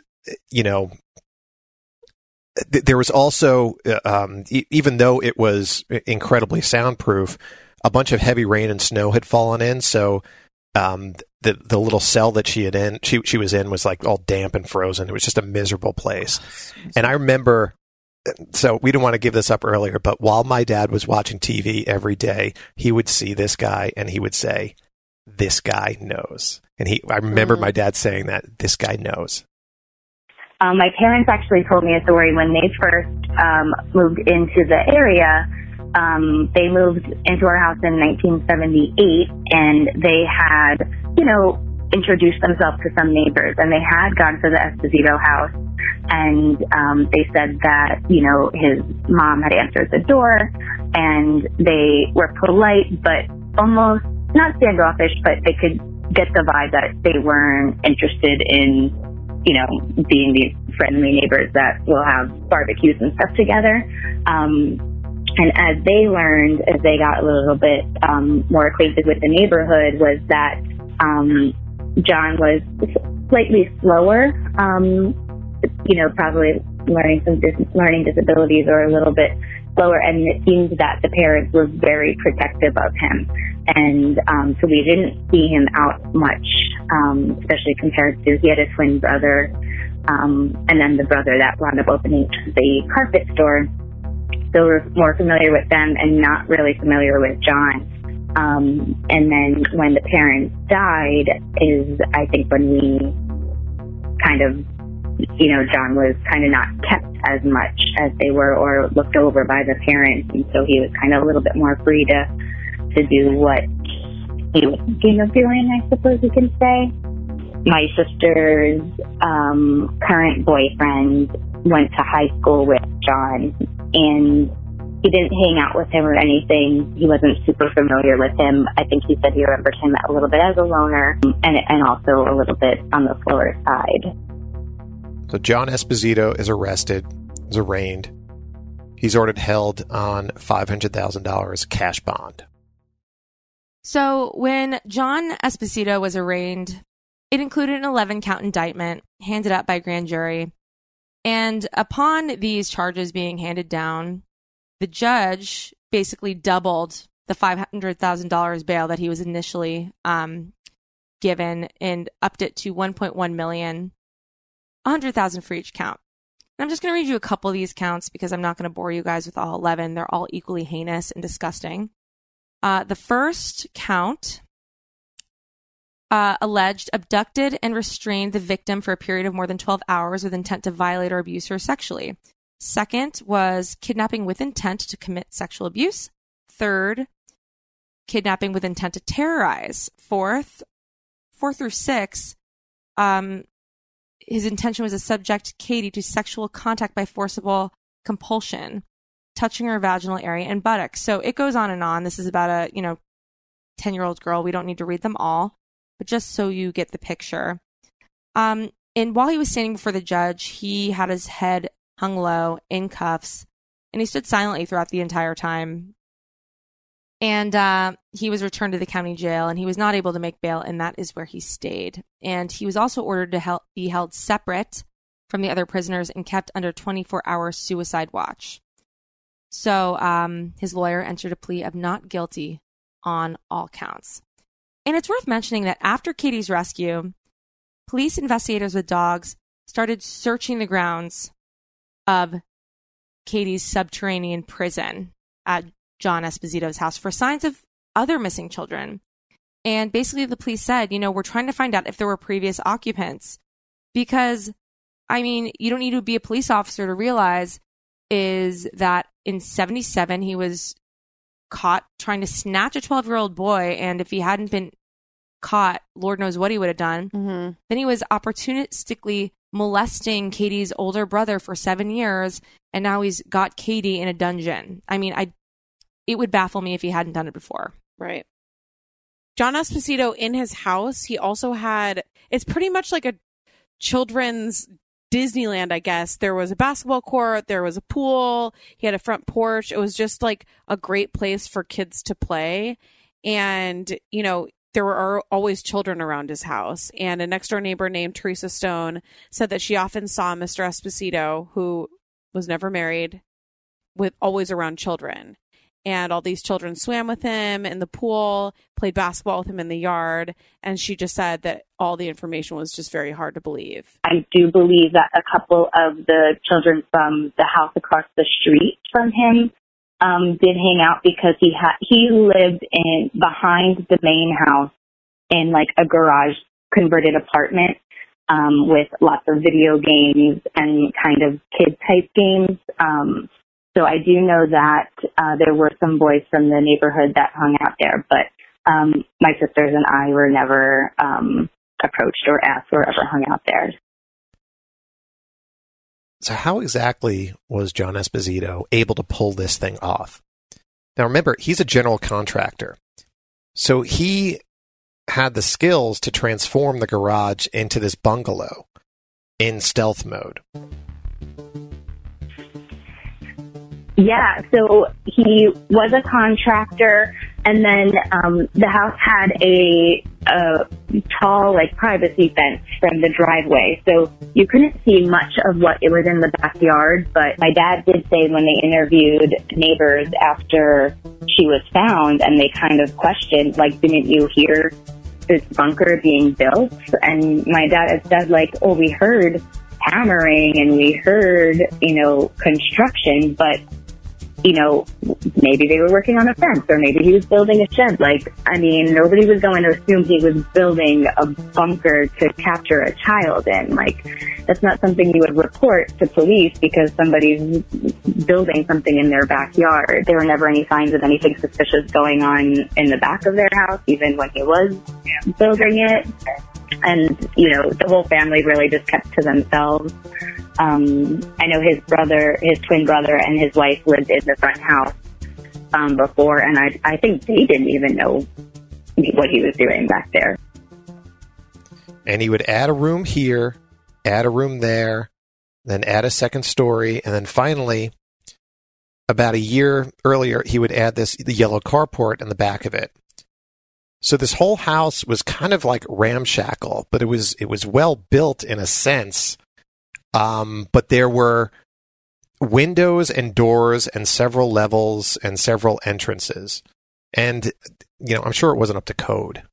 there was also, even though it was incredibly soundproof, a bunch of heavy rain and snow had fallen in. So the little cell that she was in was like all damp and frozen. It was just a miserable place. And I remember, so we didn't want to give this up earlier, but while my dad was watching TV every day, he would see this guy and he would say, "This guy knows." And I remember my dad saying that, "This guy knows." My parents actually told me a story when they first moved into the area. They moved into our house in 1978, and they had, introduced themselves to some neighbors, and they had gone to the Esposito house, and they said that, his mom had answered the door, and they were polite, but almost not standoffish, but they could get the vibe that they weren't interested in being these friendly neighbors that will have barbecues and stuff together. And as they learned, as they got a little bit more acquainted with the neighborhood, was that John was slightly slower, probably learning disabilities or a little bit slower, and it seemed that the parents were very protective of him. And so we didn't see him out much, especially compared to, he had a twin brother, and then the brother that wound up opening the carpet store. So we're more familiar with them and not really familiar with John. And then when the parents died is, I think, when we kind of, John was kind of not kept as much as they were or looked over by the parents. And so he was kind of a little bit more free to do what he was thinking of doing, I suppose you can say. My sister's current boyfriend went to high school with John, and he didn't hang out with him or anything. He wasn't super familiar with him. I think he said he remembered him a little bit as a loner and also a little bit on the slower side. So John Esposito is arrested, is arraigned. He's ordered held on $500,000 cash bond. So when John Esposito was arraigned, it included an 11-count indictment handed up by a grand jury. And upon these charges being handed down, the judge basically doubled the $500,000 bail that he was initially given and upped it to $1.1 million, $100,000 for each count. And I'm just going to read you a couple of these counts because I'm not going to bore you guys with all 11. They're all equally heinous and disgusting. The first count alleged abducted and restrained the victim for a period of more than 12 hours with intent to violate or abuse her sexually. Second was kidnapping with intent to commit sexual abuse. Third, kidnapping with intent to terrorize. Four through six, his intention was to subject Katie to sexual contact by forcible compulsion, touching her vaginal area and buttocks. So it goes on and on. This is about a 10-year-old girl. We don't need to read them all, but just so you get the picture. And while he was standing before the judge, he had his head hung low in cuffs, and he stood silently throughout the entire time. And he was returned to the county jail, and he was not able to make bail, and that is where he stayed. And he was also ordered to be held separate from the other prisoners and kept under 24-hour suicide watch. So his lawyer entered a plea of not guilty on all counts. And it's worth mentioning that after Katie's rescue, police investigators with dogs started searching the grounds of Katie's subterranean prison at John Esposito's house for signs of other missing children. And basically the police said, we're trying to find out if there were previous occupants. Because, you don't need to be a police officer to realize is that in 1977, he was caught trying to snatch a 12-year-old boy. And if he hadn't been caught, Lord knows what he would have done. Mm-hmm. Then he was opportunistically molesting Katie's older brother for 7 years. And now he's got Katie in a dungeon. It would baffle me if he hadn't done it before. Right. John Esposito, in his house, he also had, it's pretty much like a children's Disneyland, I guess. There was a basketball court, there was a pool, he had a front porch. It was just like a great place for kids to play. And, there were always children around his house. And a next door neighbor named Teresa Stone said that she often saw Mr. Esposito, who was never married, with always around children. And all these children swam with him in the pool, played basketball with him in the yard. And she just said that all the information was just very hard to believe. I do believe that a couple of the children from the house across the street from him did hang out because he lived behind the main house in like a garage converted apartment with lots of video games and kind of kid type games. So I do know that there were some boys from the neighborhood that hung out there, but my sisters and I were never approached or asked or ever hung out there. So how exactly was John Esposito able to pull this thing off? Now remember, he's a general contractor. So he had the skills to transform the garage into this bungalow in stealth mode. Yeah, so he was a contractor, and then the house had a tall, privacy fence from the driveway, so you couldn't see much of what it was in the backyard, but my dad did say when they interviewed neighbors after she was found, and they kind of questioned, like, didn't you hear this bunker being built? And my dad had said, like, oh, we heard hammering and we heard, construction, but, maybe they were working on a fence, or maybe he was building a shed. Like, I mean, nobody was going to assume he was building a bunker to capture a child in. Like, that's not something you would report to police because somebody's building something in their backyard. There were never any signs of anything suspicious going on in the back of their house, even when he was building it. And, the whole family really just kept to themselves. I know his twin brother and his wife lived in the front house before, and I think they didn't even know what he was doing back there. And he would add a room here, add a room there, then add a second story, and then finally, about a year earlier, he would add the yellow carport in the back of it. So this whole house was kind of like ramshackle, but it was well built in a sense. But there were windows and doors and several levels and several entrances. And, I'm sure it wasn't up to code.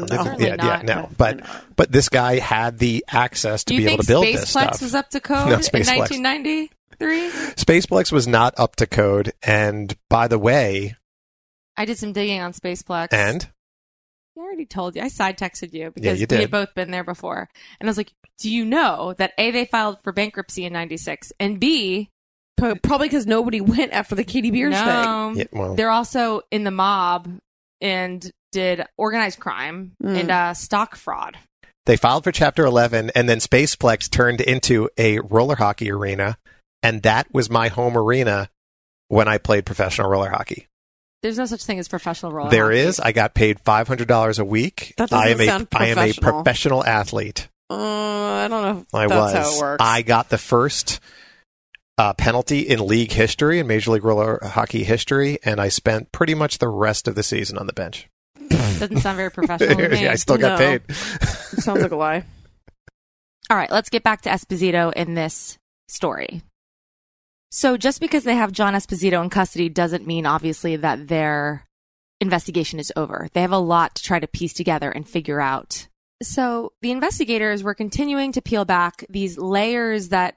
But this guy had the access to be able to build this stuff. Spaceplex was up to code in 1993? Spaceplex was not up to code. And by the way, I did some digging on Spaceplex. And? I already told you. I side texted you because you we did. had both been there before. And I was like, do you know that A, they filed for bankruptcy in 96, and B, probably because nobody went after the Katie Beers thing. Yeah, well, they're also in the mob and did organized crime and stock fraud. They filed for Chapter 11, and then Spaceplex turned into a roller hockey arena, and that was my home arena when I played professional roller hockey. There's no such thing as professional roller There hockey. is. I got paid $500 a week. That doesn't sound I am a professional. professional athlete. I don't know if I that's was. how it works. I got the first penalty in league history, in Major League Roller Hockey history, and I spent pretty much the rest of the season on the bench. Doesn't sound very professional to me. I still got paid. It sounds like a lie. All right, let's get back to Esposito in this story. So just because they have John Esposito in custody doesn't mean, obviously, that their investigation is over. They have a lot to try to piece together and figure out. So the investigators were continuing to peel back these layers of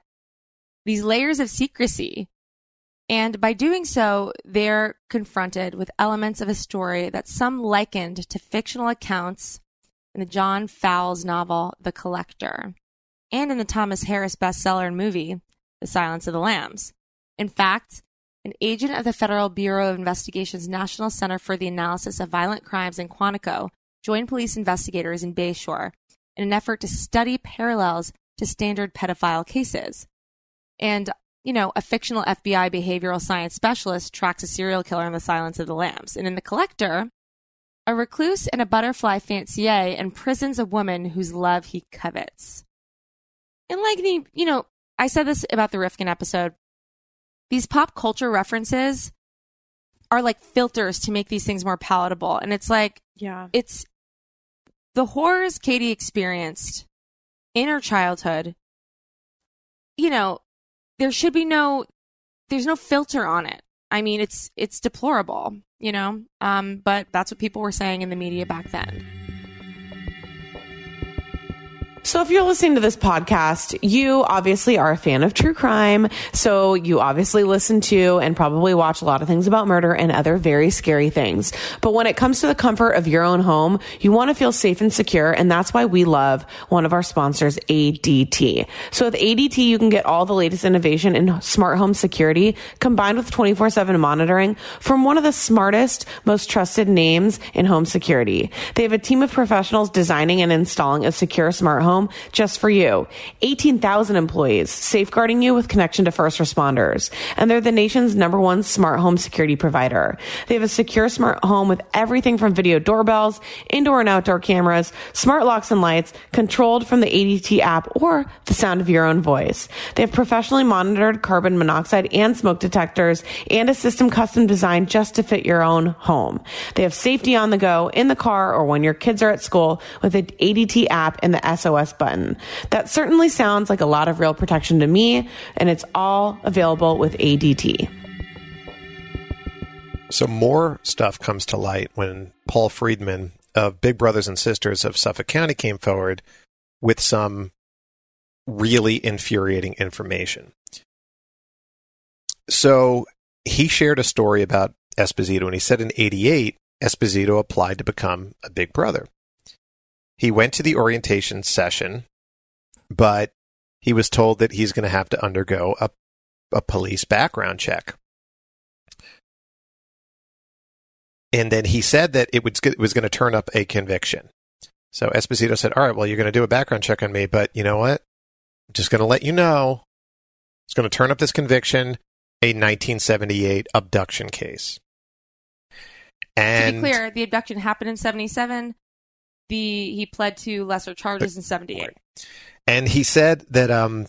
secrecy. And by doing so, they're confronted with elements of a story that some likened to fictional accounts in the John Fowles novel, The Collector, and in the Thomas Harris bestseller and movie, The Silence of the Lambs. In fact, an agent of the Federal Bureau of Investigation's National Center for the Analysis of Violent Crimes in Quantico joined police investigators in Bayshore in an effort to study parallels to standard pedophile cases. And, a fictional FBI behavioral science specialist tracks a serial killer in The Silence of the Lambs. And in The Collector, a recluse and a butterfly fancier imprisons a woman whose love he covets. And I said this about the Rifkin episode. These pop culture references are like filters to make these things more palatable. And it's like, it's the horrors Katie experienced in her childhood. There's no filter on it. I mean, it's deplorable, but that's what people were saying in the media back then. So if you're listening to this podcast, you obviously are a fan of true crime. So you obviously listen to and probably watch a lot of things about murder and other very scary things. But when it comes to the comfort of your own home, you want to feel safe and secure. And that's why we love one of our sponsors, ADT. So with ADT, you can get all the latest innovation in smart home security combined with 24/7 monitoring from one of the smartest, most trusted names in home security. They have a team of professionals designing and installing a secure smart home just for you. 18,000 employees safeguarding you with connection to first responders. And they're the nation's #1 smart home security provider. They have a secure smart home with everything from video doorbells, indoor and outdoor cameras, smart locks and lights, controlled from the ADT app or the sound of your own voice. They have professionally monitored carbon monoxide and smoke detectors and a system custom designed just to fit your own home. They have safety on the go, in the car, or when your kids are at school with the ADT app and the SOS button. That certainly sounds like a lot of real protection to me, and it's all available with ADT. So more stuff comes to light when Paul Friedman of Big Brothers and Sisters of Suffolk County came forward with some really infuriating information. So he shared a story about Esposito, and he said in 1988, Esposito applied to become a Big Brother. He went to the orientation session, but he was told that he's going to have to undergo a police background check. And then he said that it was going to turn up a conviction. So Esposito said, all right, well, you're going to do a background check on me, but you know what? I'm just going to let you know it's going to turn up this conviction, a 1978 abduction case. And to be clear, the abduction happened in 1977. He pled to lesser charges in 1978. Right. And he said that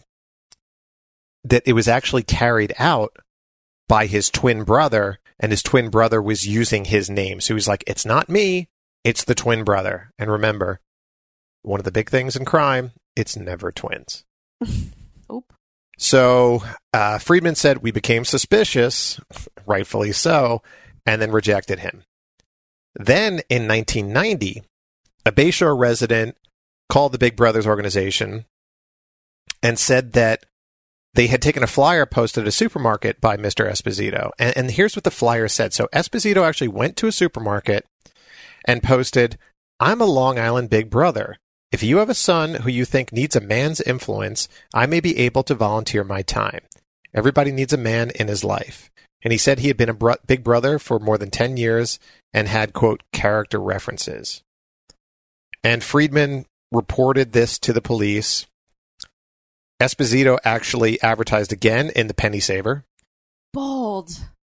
that it was actually carried out by his twin brother, and his twin brother was using his name. So he was like, it's not me, it's the twin brother. And remember, one of the big things in crime, it's never twins. Oop. So Friedman said, we became suspicious, rightfully so, and then rejected him. Then in 1990, a Bayshore resident called the Big Brothers organization and said that they had taken a flyer posted at a supermarket by Mr. Esposito. And here's what the flyer said. So Esposito actually went to a supermarket and posted, I'm a Long Island Big Brother. If you have a son who you think needs a man's influence, I may be able to volunteer my time. Everybody needs a man in his life. And he said he had been a Big Brother for more than 10 years and had, quote, character references. And Friedman reported this to the police. Esposito actually advertised again in the Penny Saver. Bold.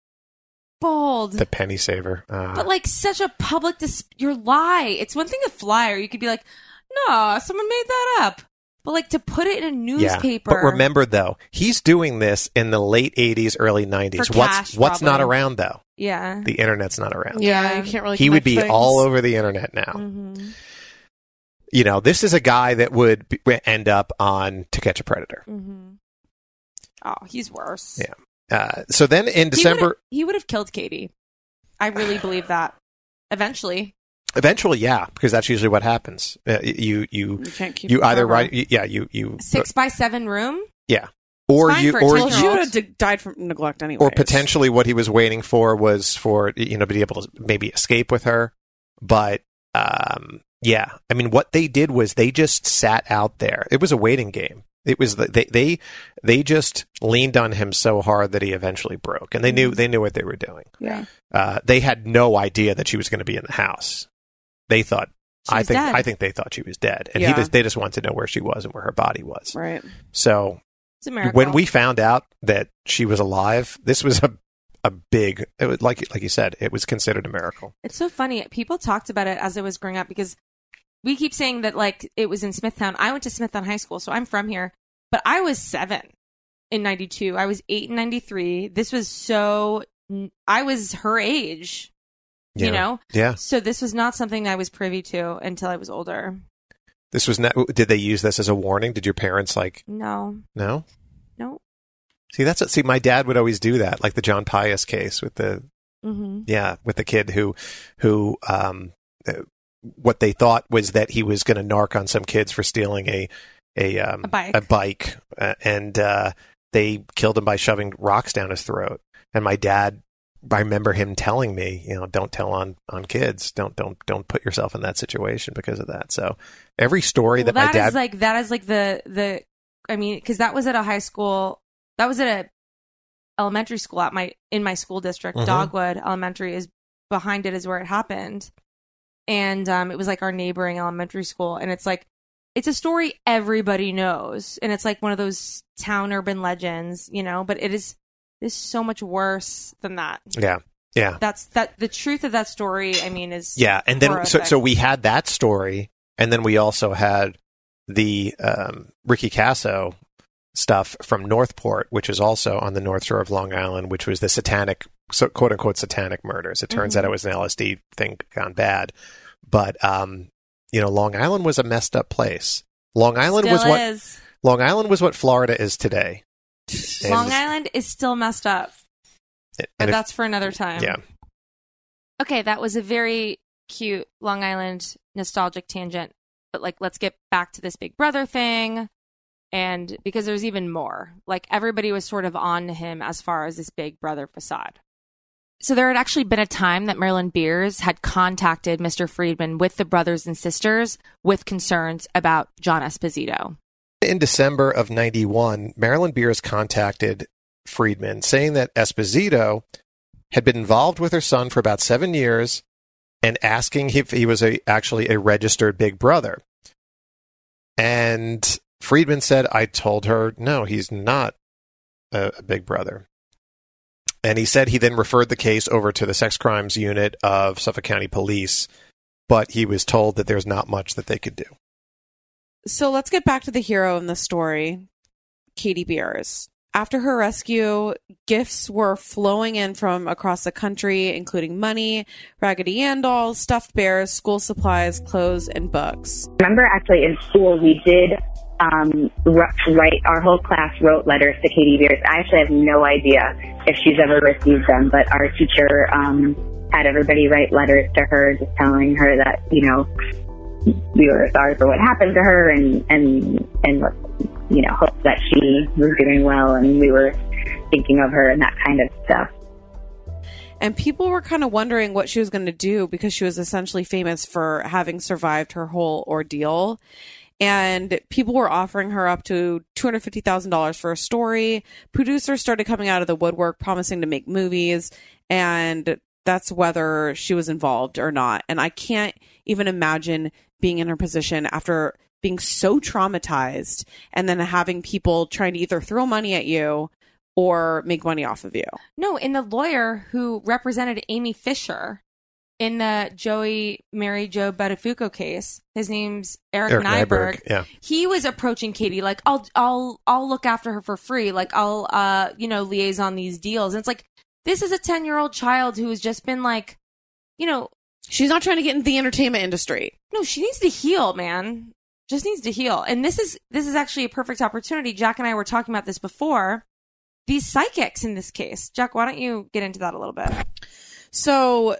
The Penny Saver. But like such a public your lie. It's one thing a flyer. You could be like, no, someone made that up. But like to put it in a newspaper. Yeah. But remember though, he's doing this in the late 80s, early 90s. For cash, What's not probably. around though? Yeah. The internet's not around. Yeah, you can't really. He would be things. all over the internet now. Mm-hmm. You know, this is a guy that would end up on To Catch a Predator. Mm-hmm. Oh, he's worse. Yeah. So then in December... He would have killed Katie. I really believe that. Eventually, yeah, because that's usually what happens. You can't keep either forever. write... Yeah, you... 6x7 room? Yeah. Or Fine you... for a Or 10-year-old. She would have died from neglect anyway. Or potentially what he was waiting for was for, to be able to maybe escape with her. But... yeah, I mean, what they did was they just sat out there. It was a waiting game. It was they just leaned on him so hard that he eventually broke, and they knew what they were doing. Yeah, they had no idea that she was going to be in the house. They thought, I think they thought she was dead, and they just wanted to know where she was and where her body was. Right. So It's a miracle. when we found out that she was alive, this was a big. It was like you said, it was considered a miracle. It's so funny. People talked about it as it was growing up because we keep saying that like it was in Smithtown. I went to Smithtown High School, so I'm from here. But I was 7 in 92. I was 8 in 93. This was I was her age, you know? Yeah. So this was not something I was privy to until I was older. This was not. Did they use this as a warning? Did your parents No. No? No. See, my dad would always do that, like the John Pius case with the, with the kid who, what they thought was that he was going to narc on some kids for stealing a bike, and they killed him by shoving rocks down his throat. And my dad, I remember him telling me, don't tell on kids, don't put yourself in that situation because of that. So every story that my dad, that is like the, I mean, because that was at a high school, that was at a elementary school in my school district. Dogwood Elementary is behind it is where it happened. And it was like our neighboring elementary school. And it's like, it's a story everybody knows. And it's like one of those town urban legends, but it is so much worse than that. Yeah. Yeah. The truth of that story, I mean, is. Yeah. And then, horrific. so we had that story. And then we also had the Ricky Casso stuff from Northport, which is also on the North Shore of Long Island, which was the satanic, quote unquote, satanic murders. It turns out it was an LSD thing gone bad. But, Long Island was a messed up place. Long Island was what Florida is today. Long Island is still messed up. But that's for another time. Yeah. Okay, that was a very cute Long Island nostalgic tangent. But like, let's get back to this Big Brother thing. And because there's even more, like everybody was sort of on to him as far as this Big Brother facade. So there had actually been a time that Marilyn Beers had contacted Mr. Friedman with the brothers and sisters with concerns about John Esposito. In December of 91, Marilyn Beers contacted Friedman saying that Esposito had been involved with her son for about 7 years and asking if he was actually a registered Big Brother. And Friedman said, I told her, no, he's not a Big Brother. And he said he then referred the case over to the sex crimes unit of Suffolk County Police, but he was told that there's not much that they could do. So let's get back to the hero in the story, Katie Beers. After her rescue, gifts were flowing in from across the country, including money, Raggedy Ann dolls, stuffed bears, school supplies, clothes, and books. I remember actually in school we did write, our whole class wrote letters to Katie Beers. I actually have no idea if she's ever received them, but our teacher had everybody write letters to her just telling her that, you know, we were sorry for what happened to her and you know, hope that she was doing well and we were thinking of her and that kind of stuff. And people were kind of wondering what she was going to do because she was essentially famous for having survived her whole ordeal. And people were offering her up to $250,000 for a story. Producers started coming out of the woodwork promising to make movies. And that's whether she was involved or not. And I can't even imagine being in her position after being so traumatized and then having people trying to either throw money at you or make money off of you. No, and the lawyer who represented Amy Fisher in the Mary Jo Buttafuoco case, his name's Eric Nyberg. Yeah. He was approaching Katie like, I'll look after her for free. Like, I'll liaison these deals. And it's like, this is a 10-year-old child who has just been like, you know, she's not trying to get into the entertainment industry. No, she needs to heal, man. Just needs to heal. And this is actually a perfect opportunity. Jack and I were talking about this before. These psychics in this case. Jack, why don't you get into that a little bit? So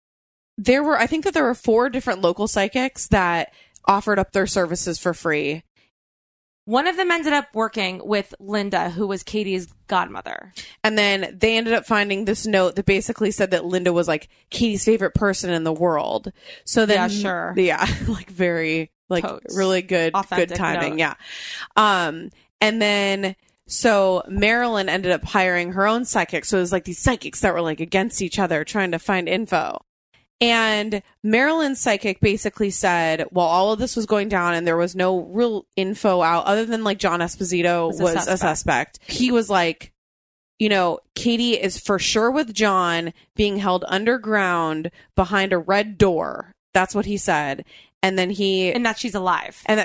I think that there were 4 different local psychics that offered up their services for free. One of them ended up working with Linda, who was Katie's godmother. And then they ended up finding this note that basically said that Linda was like Katie's favorite person in the world. So then, yeah, sure. Yeah, like very, like totes. Really good, authentic, good timing. Note. Yeah. And then, so Marilyn ended up hiring her own psychic. So it was like these psychics that were like against each other trying to find info. And Marilyn's psychic basically said, while all of this was going down and there was no real info out other than like John Esposito was a suspect. He was like, you know, Katie is for sure with John being held underground behind a red door. That's what he said. And then and that she's alive. And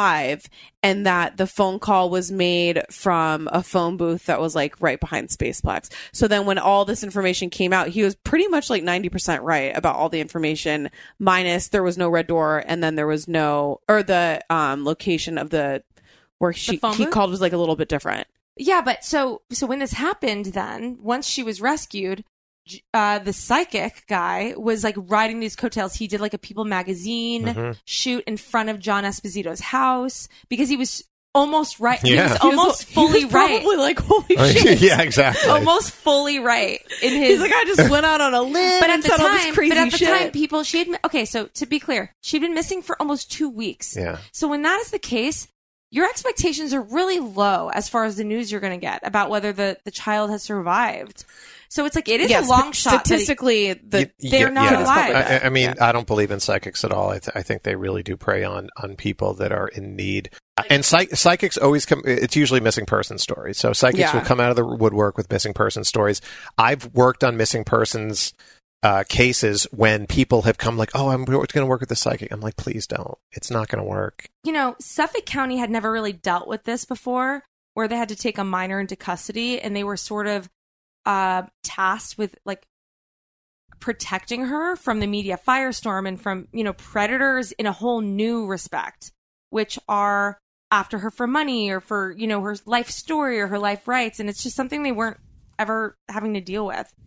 that the phone call was made from a phone booth that was like right behind Spaceplex. So then when all this information came out, he was pretty much like 90% right about all the information, minus there was no red door. And then there was the location of where he called was like a little bit different. Yeah. But so when this happened, then once she was rescued, the psychic guy was like riding these coattails. He did like a People magazine shoot in front of John Esposito's house because he was almost right. Yeah. He was almost fully right. Probably like, holy shit. Yeah, exactly. Almost fully right in his. He's like, I just went out on a limb and said all this crazy shit. People, okay, so to be clear, she'd been missing for almost 2 weeks. Yeah. So when that is the case, your expectations are really low as far as the news you're going to get about whether the child has survived. So it's like, it is a long shot. Statistically, they're not alive. I mean, I don't believe in psychics at all. I think they really do prey on people that are in need. And psychics always it's usually missing person stories. So psychics will come out of the woodwork with missing person stories. I've worked on missing persons cases when people have come like, oh, I'm going to work with the psychic. I'm like, please don't. It's not going to work. You know, Suffolk County had never really dealt with this before, where they had to take a minor into custody and they were sort of tasked with like protecting her from the media firestorm and from, you know, predators in a whole new respect, which are after her for money or for, you know, her life story or her life rights. And it's just something they weren't ever having to deal with.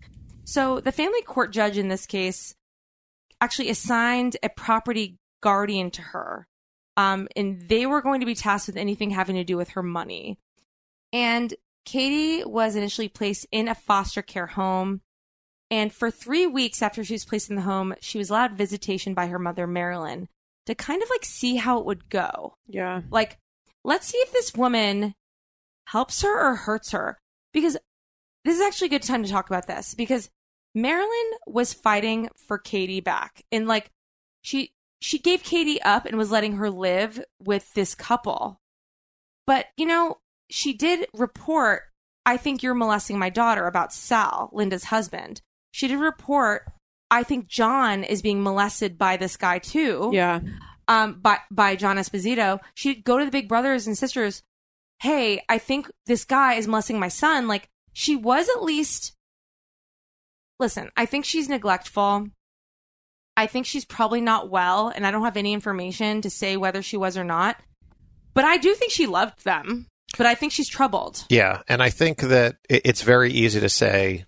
So the family court judge in this case actually assigned a property guardian to her. And they were going to be tasked with anything having to do with her money. And Katie was initially placed in a foster care home. And for 3 weeks after she was placed in the home, she was allowed visitation by her mother, Marilyn, to kind of like see how it would go. Yeah. Like, let's see if this woman helps her or hurts her. Because this is actually a good time to talk about this. Because Marilyn was fighting for Katie back. And like, she gave Katie up and was letting her live with this couple. But, you know, she did report, I think you're molesting my daughter, about Sal, Linda's husband. She did report, I think John is being molested by this guy too. Yeah. By John Esposito. She'd go to the big brothers and sisters, hey, I think this guy is molesting my son. Like, she was at least, listen, I think she's neglectful. I think she's probably not well, and I don't have any information to say whether she was or not. But I do think she loved them. But I think she's troubled. Yeah, and I think that it's very easy to say,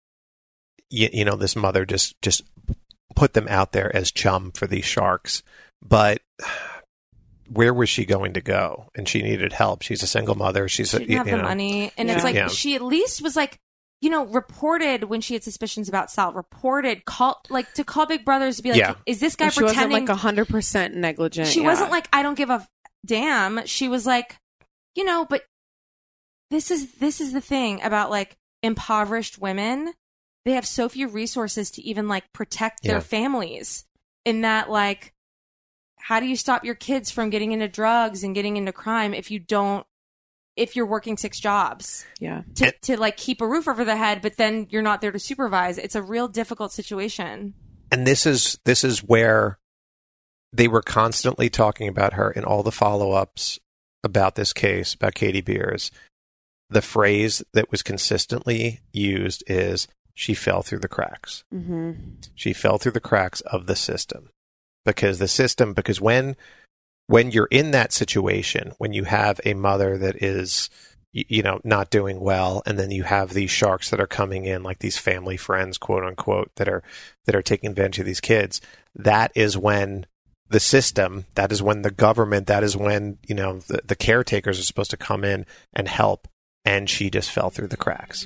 you know, this mother just put them out there as chum for these sharks. But where was she going to go? And she needed help. She's a single mother. She didn't have the money. And it's like, she at least was like, you know, reported when she had suspicions about Sal, call Big Brothers to be like, is this guy pretending? She wasn't like 100% negligent. She wasn't like, I don't give a damn. She was like, you know, but this is the thing about like impoverished women. They have so few resources to even like protect their families. In that, like, how do you stop your kids from getting into drugs and getting into crime if you're working 6 jobs? Yeah. To like keep a roof over their head, but then you're not there to supervise. It's a real difficult situation. And this is where they were constantly talking about her in all the follow-ups about this case, about Katie Beers. The phrase that was consistently used is, she fell through the cracks. Mm-hmm. She fell through the cracks of the system. Because when you're in that situation, when you have a mother that is, you know, not doing well, and then you have these sharks that are coming in, like these family friends, quote unquote, that are taking advantage of these kids, that is when the system, that is when the government, that is when, you know, the caretakers are supposed to come in and help. And she just fell through the cracks.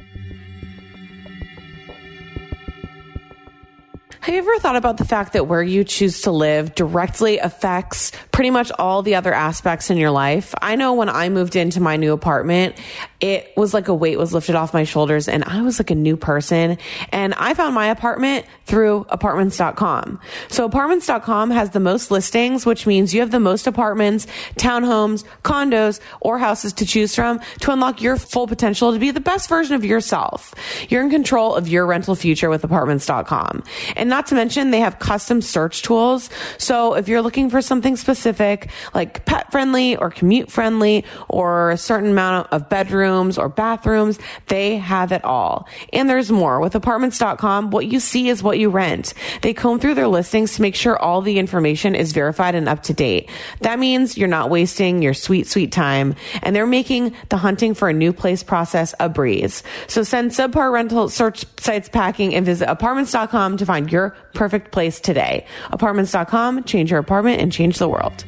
Have you ever thought about the fact that where you choose to live directly affects pretty much all the other aspects in your life? I know when I moved into my new apartment, it was like a weight was lifted off my shoulders and I was like a new person. And I found my apartment through apartments.com. So apartments.com has the most listings, which means you have the most apartments, townhomes, condos, or houses to choose from to unlock your full potential to be the best version of yourself. You're in control of your rental future with apartments.com. And not to mention, they have custom search tools. So if you're looking for something specific, like pet friendly or commute friendly, or a certain amount of bedrooms or bathrooms, they have it all. And there's more. With apartments.com, what you see is what you rent. They comb through their listings to make sure all the information is verified and up to date. That means you're not wasting your sweet, sweet time. And they're making the hunting for a new place process a breeze. So send subpar rental search sites packing and visit apartments.com to find your perfect place today. Apartments.com, change your apartment and change the world.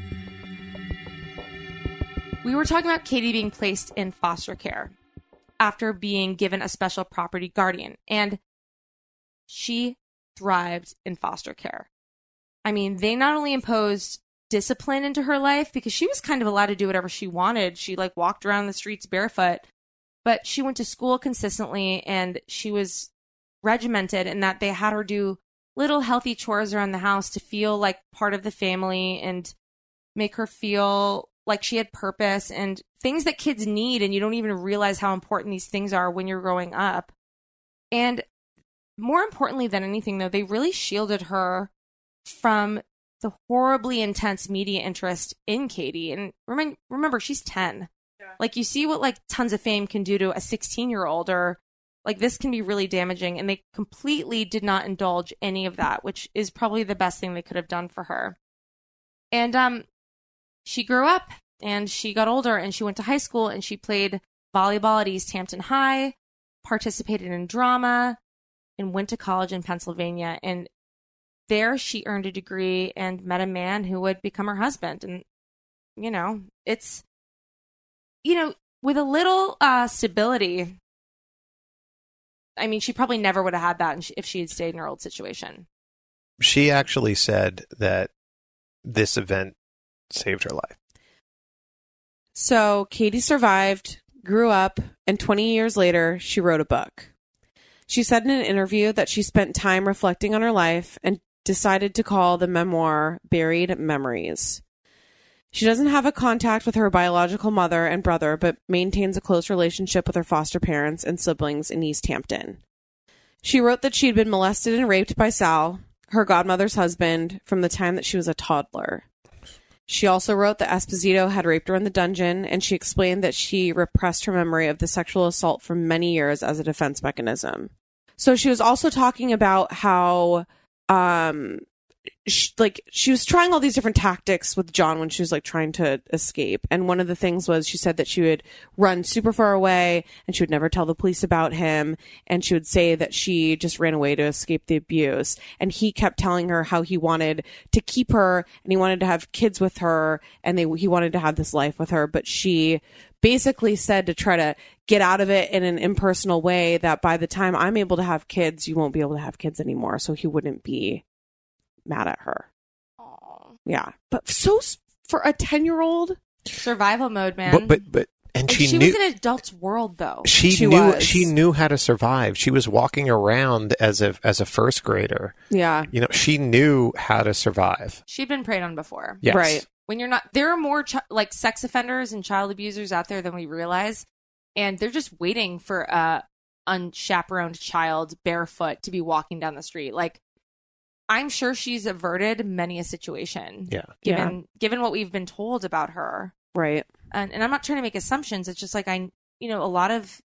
We were talking about Katie being placed in foster care after being given a special property guardian, and she thrived in foster care. I mean, they not only imposed discipline into her life because she was kind of allowed to do whatever she wanted. She like walked around the streets barefoot, but she went to school consistently and she was regimented in that they had her do little healthy chores around the house to feel like part of the family and make her feel like she had purpose and things that kids need. And you don't even realize how important these things are when you're growing up. And more importantly than anything, though, they really shielded her from the horribly intense media interest in Katie. And remember, she's 10. Yeah. Like, you see what like tons of fame can do to a 16-year-old, or like this can be really damaging. And they completely did not indulge any of that, which is probably the best thing they could have done for her. And she grew up and she got older and she went to high school and she played volleyball at East Hampton High, participated in drama, and went to college in Pennsylvania. And there she earned a degree and met a man who would become her husband. And, you know, it's, you know, with a little stability, I mean, she probably never would have had that if she had stayed in her old situation. She actually said that this event saved her life. So Katie survived, grew up, and 20 years later, she wrote a book. She said in an interview that she spent time reflecting on her life and decided to call the memoir Buried Memories. She doesn't have a contact with her biological mother and brother, but maintains a close relationship with her foster parents and siblings in East Hampton. She wrote that she had been molested and raped by Sal, her godmother's husband, from the time that she was a toddler. She also wrote that Esposito had raped her in the dungeon, and she explained that she repressed her memory of the sexual assault for many years as a defense mechanism. So she was also talking about how she was trying all these different tactics with John when she was like trying to escape. And one of the things was she said that she would run super far away and she would never tell the police about him. And she would say that she just ran away to escape the abuse. And he kept telling her how he wanted to keep her and he wanted to have kids with her and he wanted to have this life with her. But she basically said to try to get out of it in an impersonal way that by the time I'm able to have kids, you won't be able to have kids anymore. So he wouldn't be mad at her. Aww. Yeah. But so for a 10-year-old, survival mode, man. But and she was knew in an adult's world though. She knew how to survive. She was walking around as a first grader. Yeah. You know, she knew how to survive. She'd been preyed on before. Yes. Right. When you're not, there are more like sex offenders and child abusers out there than we realize, and they're just waiting for a unchaperoned child barefoot to be walking down the street. Like, I'm sure she's averted many a situation. Yeah. Given what we've been told about her. Right. And I'm not trying to make assumptions. It's just like a lot of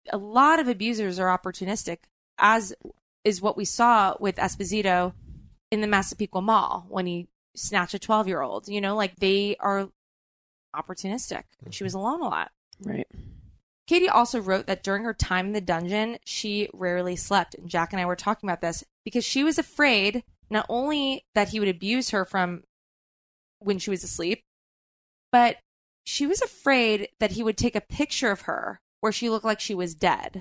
abusers are opportunistic, as is what we saw with Esposito in the Massapequa Mall when he snatched a 12-year-old. You know, like they are opportunistic. And she was alone a lot. Right. Katie also wrote that during her time in the dungeon, she rarely slept. And Jack and I were talking about this because she was afraid not only that he would abuse her from when she was asleep, but she was afraid that he would take a picture of her where she looked like she was dead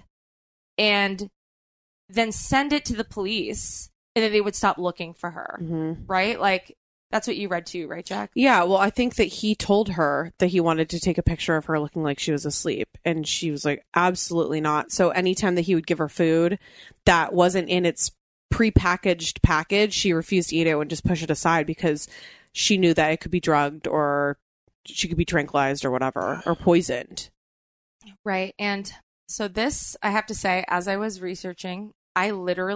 and then send it to the police and then they would stop looking for her. Mm-hmm. Right? Like, that's what you read too, right, Jack? Yeah, well, I think that he told her that he wanted to take a picture of her looking like she was asleep. And she was like, absolutely not. So anytime that he would give her food that wasn't in its prepackaged package, she refused to eat it and just push it aside because she knew that it could be drugged or she could be tranquilized or whatever, or poisoned. Right. And so this, I have to say, as I was researching, I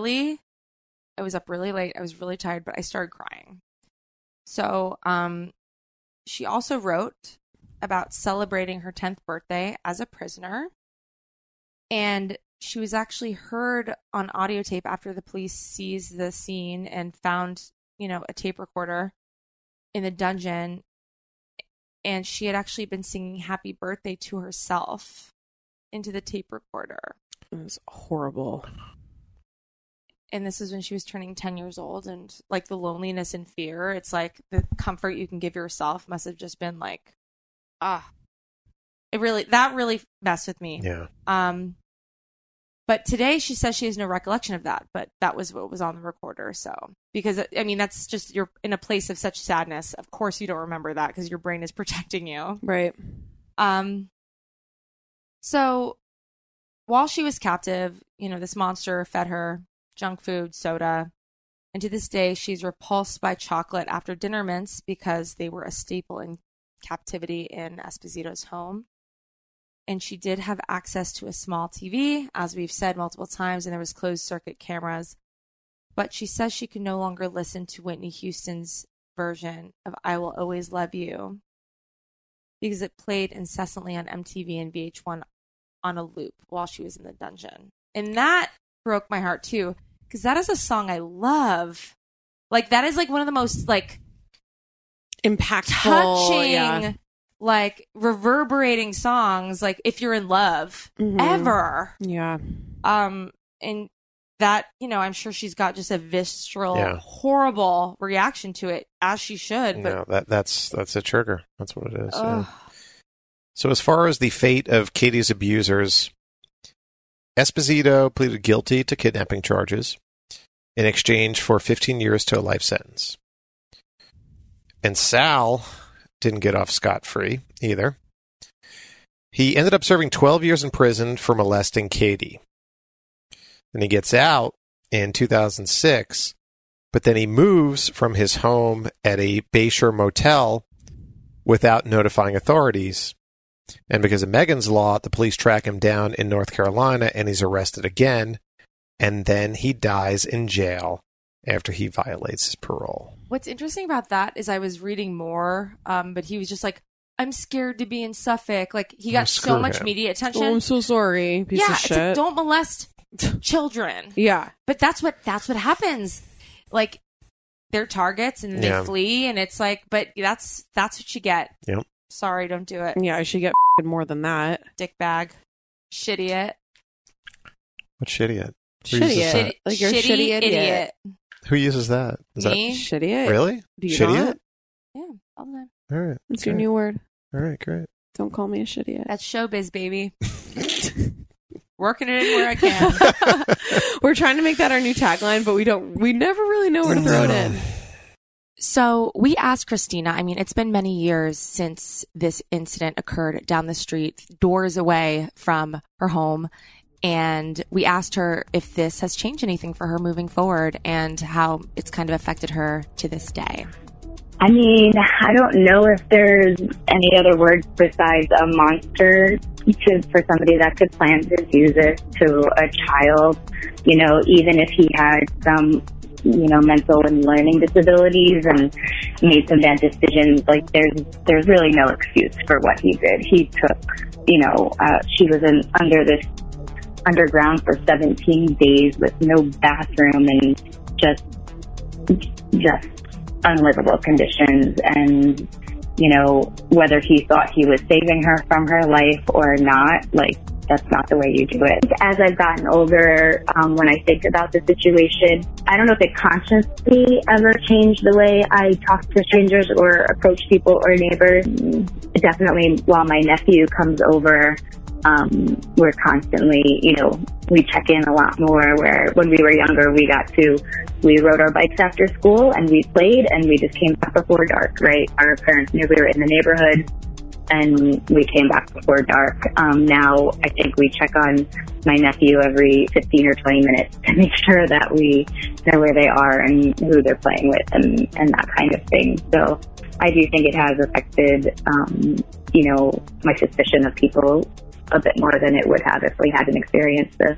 was up really late. I was really tired, but I started crying. So she also wrote about celebrating her 10th birthday as a prisoner. And she was actually heard on audio tape after the police seized the scene and found, a tape recorder in the dungeon. And she had actually been singing happy birthday to herself into the tape recorder. It was horrible. And this is when she was turning 10 years old, and like the loneliness and fear, it's like the comfort you can give yourself must have just been like, that really messed with me. Yeah. But today she says she has no recollection of that, but that was what was on the recorder. So, because I mean, that's just, you're in a place of such sadness. Of course you don't remember that because your brain is protecting you. Right. So while she was captive, this monster fed her junk food, soda, and to this day she's repulsed by chocolate after dinner mints because they were a staple in captivity in Esposito's home. And she did have access to a small TV, as we've said multiple times, and there was closed circuit cameras. But she says she can no longer listen to Whitney Houston's version of I Will Always Love You because it played incessantly on MTV and VH1 on a loop while she was in the dungeon. And that broke my heart too, because that is a song I love. Like, that is like one of the most like impactful, touching, like reverberating songs, like if you're in love ever. Yeah. And that, you know, I'm sure she's got just a visceral, Yeah. horrible reaction to it, as she should. But No, that's a trigger. That's what it is. Yeah. So as far as the fate of Katie's abusers, Esposito pleaded guilty to kidnapping charges in exchange for 15 years to a life sentence. And Sal didn't get off scot-free either. He ended up serving 12 years in prison for molesting Katie. And he gets out in 2006, but then he moves from his home at a Bayshore motel without notifying authorities. And because of Megan's Law, the police track him down in North Carolina and he's arrested again. And then he dies in jail after he violates his parole. what's interesting about that is I was reading more, but he was just like, I'm scared to be in Suffolk. Like, he got so much him. media attention. Oh, I'm so sorry. Piece of It's shit. like, don't molest children. Yeah. But that's what happens. Like, they're targets and they flee, and it's like, but that's what you get. Yep. Sorry, don't do it. Yeah, I should get more than that. Dick bag. Shitty. What's shitty at? Shitty. Like you're shitty shitty idiot. Who uses that? Is Me? Shitty it. Really? Do you Shitty not? it? Yeah, all the time. All right. It's your new word. All right, great. Don't call me a shitty it. That's showbiz, baby. Working it in where I can. We're trying to make that our new tagline, but we never really know where to throw it in. So we asked Christina, I mean, it's been many years since this incident occurred down the street, doors away from her home. And we asked her if this has changed anything for her moving forward and how it's kind of affected her to this day. I mean, I don't know if there's any other word besides a monster for somebody that could plan to do this to a child. You know, even if he had some, mental and learning disabilities and made some bad decisions, like there's really no excuse for what he did. He took, she was under this underground for 17 days with no bathroom and just unlivable conditions. And, whether he thought he was saving her from her life or not, like, that's not the way you do it. As I've gotten older, when I think about the situation, I don't know if it consciously ever changed the way I talk to strangers or approach people or neighbors. Definitely while my nephew comes over, we're constantly, we check in a lot more, where when we were younger, we rode our bikes after school and we played and we just came back before dark, right? Our parents knew we were in the neighborhood and we came back before dark. Now I think we check on my nephew every 15 or 20 minutes to make sure that we know where they are and who they're playing with and that kind of thing. So I do think it has affected, my suspicion of people a bit more than it would have if we hadn't experienced this.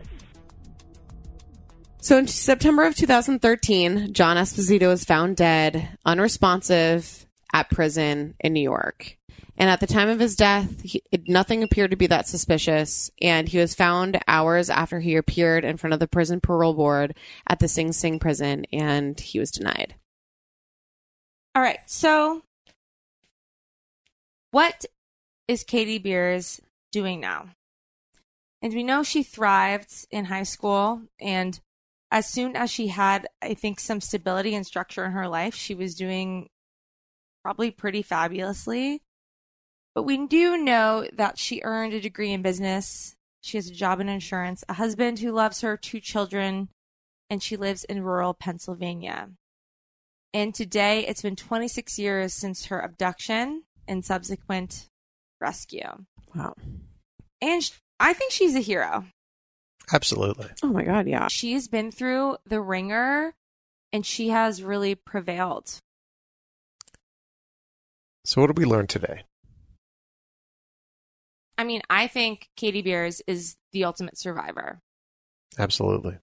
So in September of 2013, John Esposito was found dead, unresponsive, at prison in New York. And at the time of his death, nothing appeared to be that suspicious. And he was found hours after he appeared in front of the prison parole board at the Sing Sing prison, and he was denied. All right. So what is Katie Beers doing now? And we know she thrived in high school, and as soon as she had, I think, some stability and structure in her life, she was doing probably pretty fabulously. But we do know that she earned a degree in business. She has a job in insurance, a husband who loves her, 2 children, and she lives in rural Pennsylvania. And today, it's been 26 years since her abduction and subsequent rescue. Wow. And I think she's a hero. Absolutely. Oh my God, yeah. She has been through the ringer and she has really prevailed. So what did we learn today? I mean, I think Katie Beers is the ultimate survivor. Absolutely.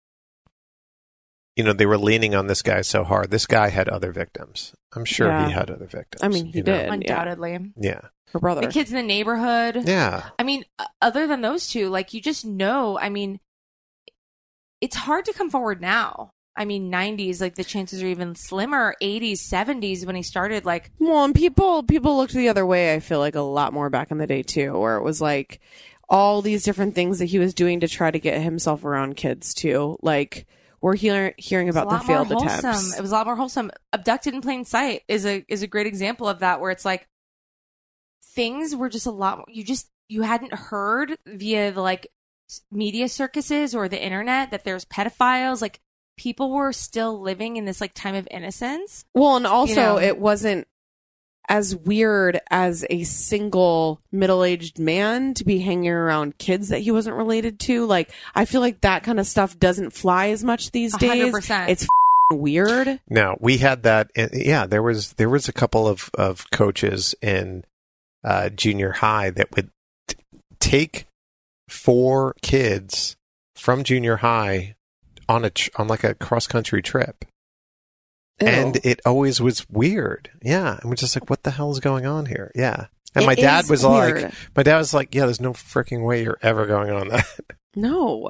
They were leaning on this guy so hard. This guy had other victims. I'm sure he had other victims. I mean, he did. Undoubtedly. Yeah. Her brother. The kids in the neighborhood. Yeah. I mean, other than those two, like, you just know, I mean, it's hard to come forward now. I mean, 90s, like, the chances are even slimmer. 80s, 70s, when he started, like... Well, and people looked the other way, I feel like, a lot more back in the day, too, where it was like, all these different things that he was doing to try to get himself around kids too. Like we're hearing about the failed attempts. It was a lot more wholesome. Abducted in Plain Sight is a great example of that, where it's like things were just a lot more, you hadn't heard via the like media circuses or the internet that there's pedophiles. Like people were still living in this like time of innocence. Well, and also it wasn't as weird as a single middle-aged man to be hanging around kids that he wasn't related to. Like, I feel like that kind of stuff doesn't fly as much these days. 100%. It's weird. No, we had that. Yeah, there was a couple of coaches in junior high that would take 4 kids from junior high on like a cross-country trip. Ew. And it always was weird. Yeah. And we're just like, what the hell is going on here? Yeah. And It my dad is was weird. like, yeah, there's no freaking way you're ever going on that. No.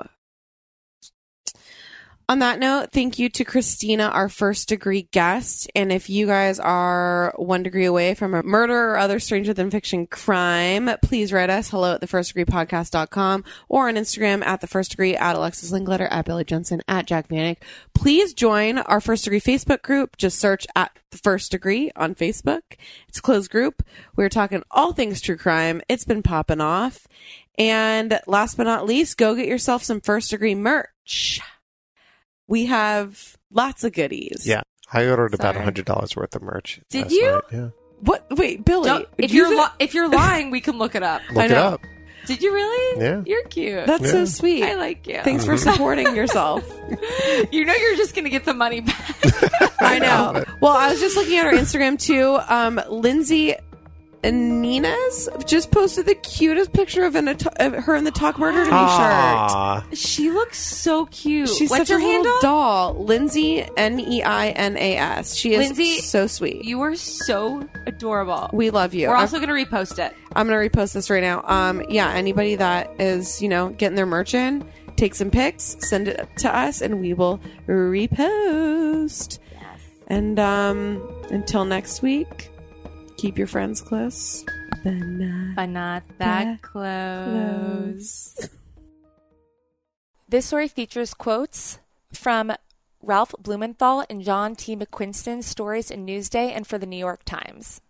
On that note, thank you to Christina, our first degree guest. And if you guys are 1 degree away from a murder or other stranger than fiction crime, please write us hello at thefirstdegreepodcast.com or on Instagram at the first degree, at Alexis Linkletter, at Billy Jensen, at Jack Vanek. Please join our first degree Facebook group. Just search at the first degree on Facebook. It's a closed group. We're talking all things true crime. It's been popping off. And last but not least, go get yourself some first degree merch. We have lots of goodies. Yeah. I ordered about Sorry. $100 worth of merch. Did last you? night. Yeah. What? Wait, Billy. If you're lying, we can look it up. Look it up. Did you really? Yeah. You're cute. That's so sweet. I like you. Thanks for supporting yourself. You know you're just going to get the money back. I know. Well, I was just looking at her Instagram too. Lindsay Nina's just posted the cutest picture of her in the Talk Murder to Me shirt. She looks so cute. She's What's such her a little handle? doll. Lindsay, Neinas. She is Lindsay, so sweet. You are so adorable. We love you. We're also going to repost it. I'm going to repost this right now. Yeah, anybody that is, getting their merch in, take some pics, send it to us, and we will repost. Yes. And until next week, keep your friends close, but not that close. This story features quotes from Ralph Blumenthal and John T. McQuiston's stories in Newsday and for the New York Times.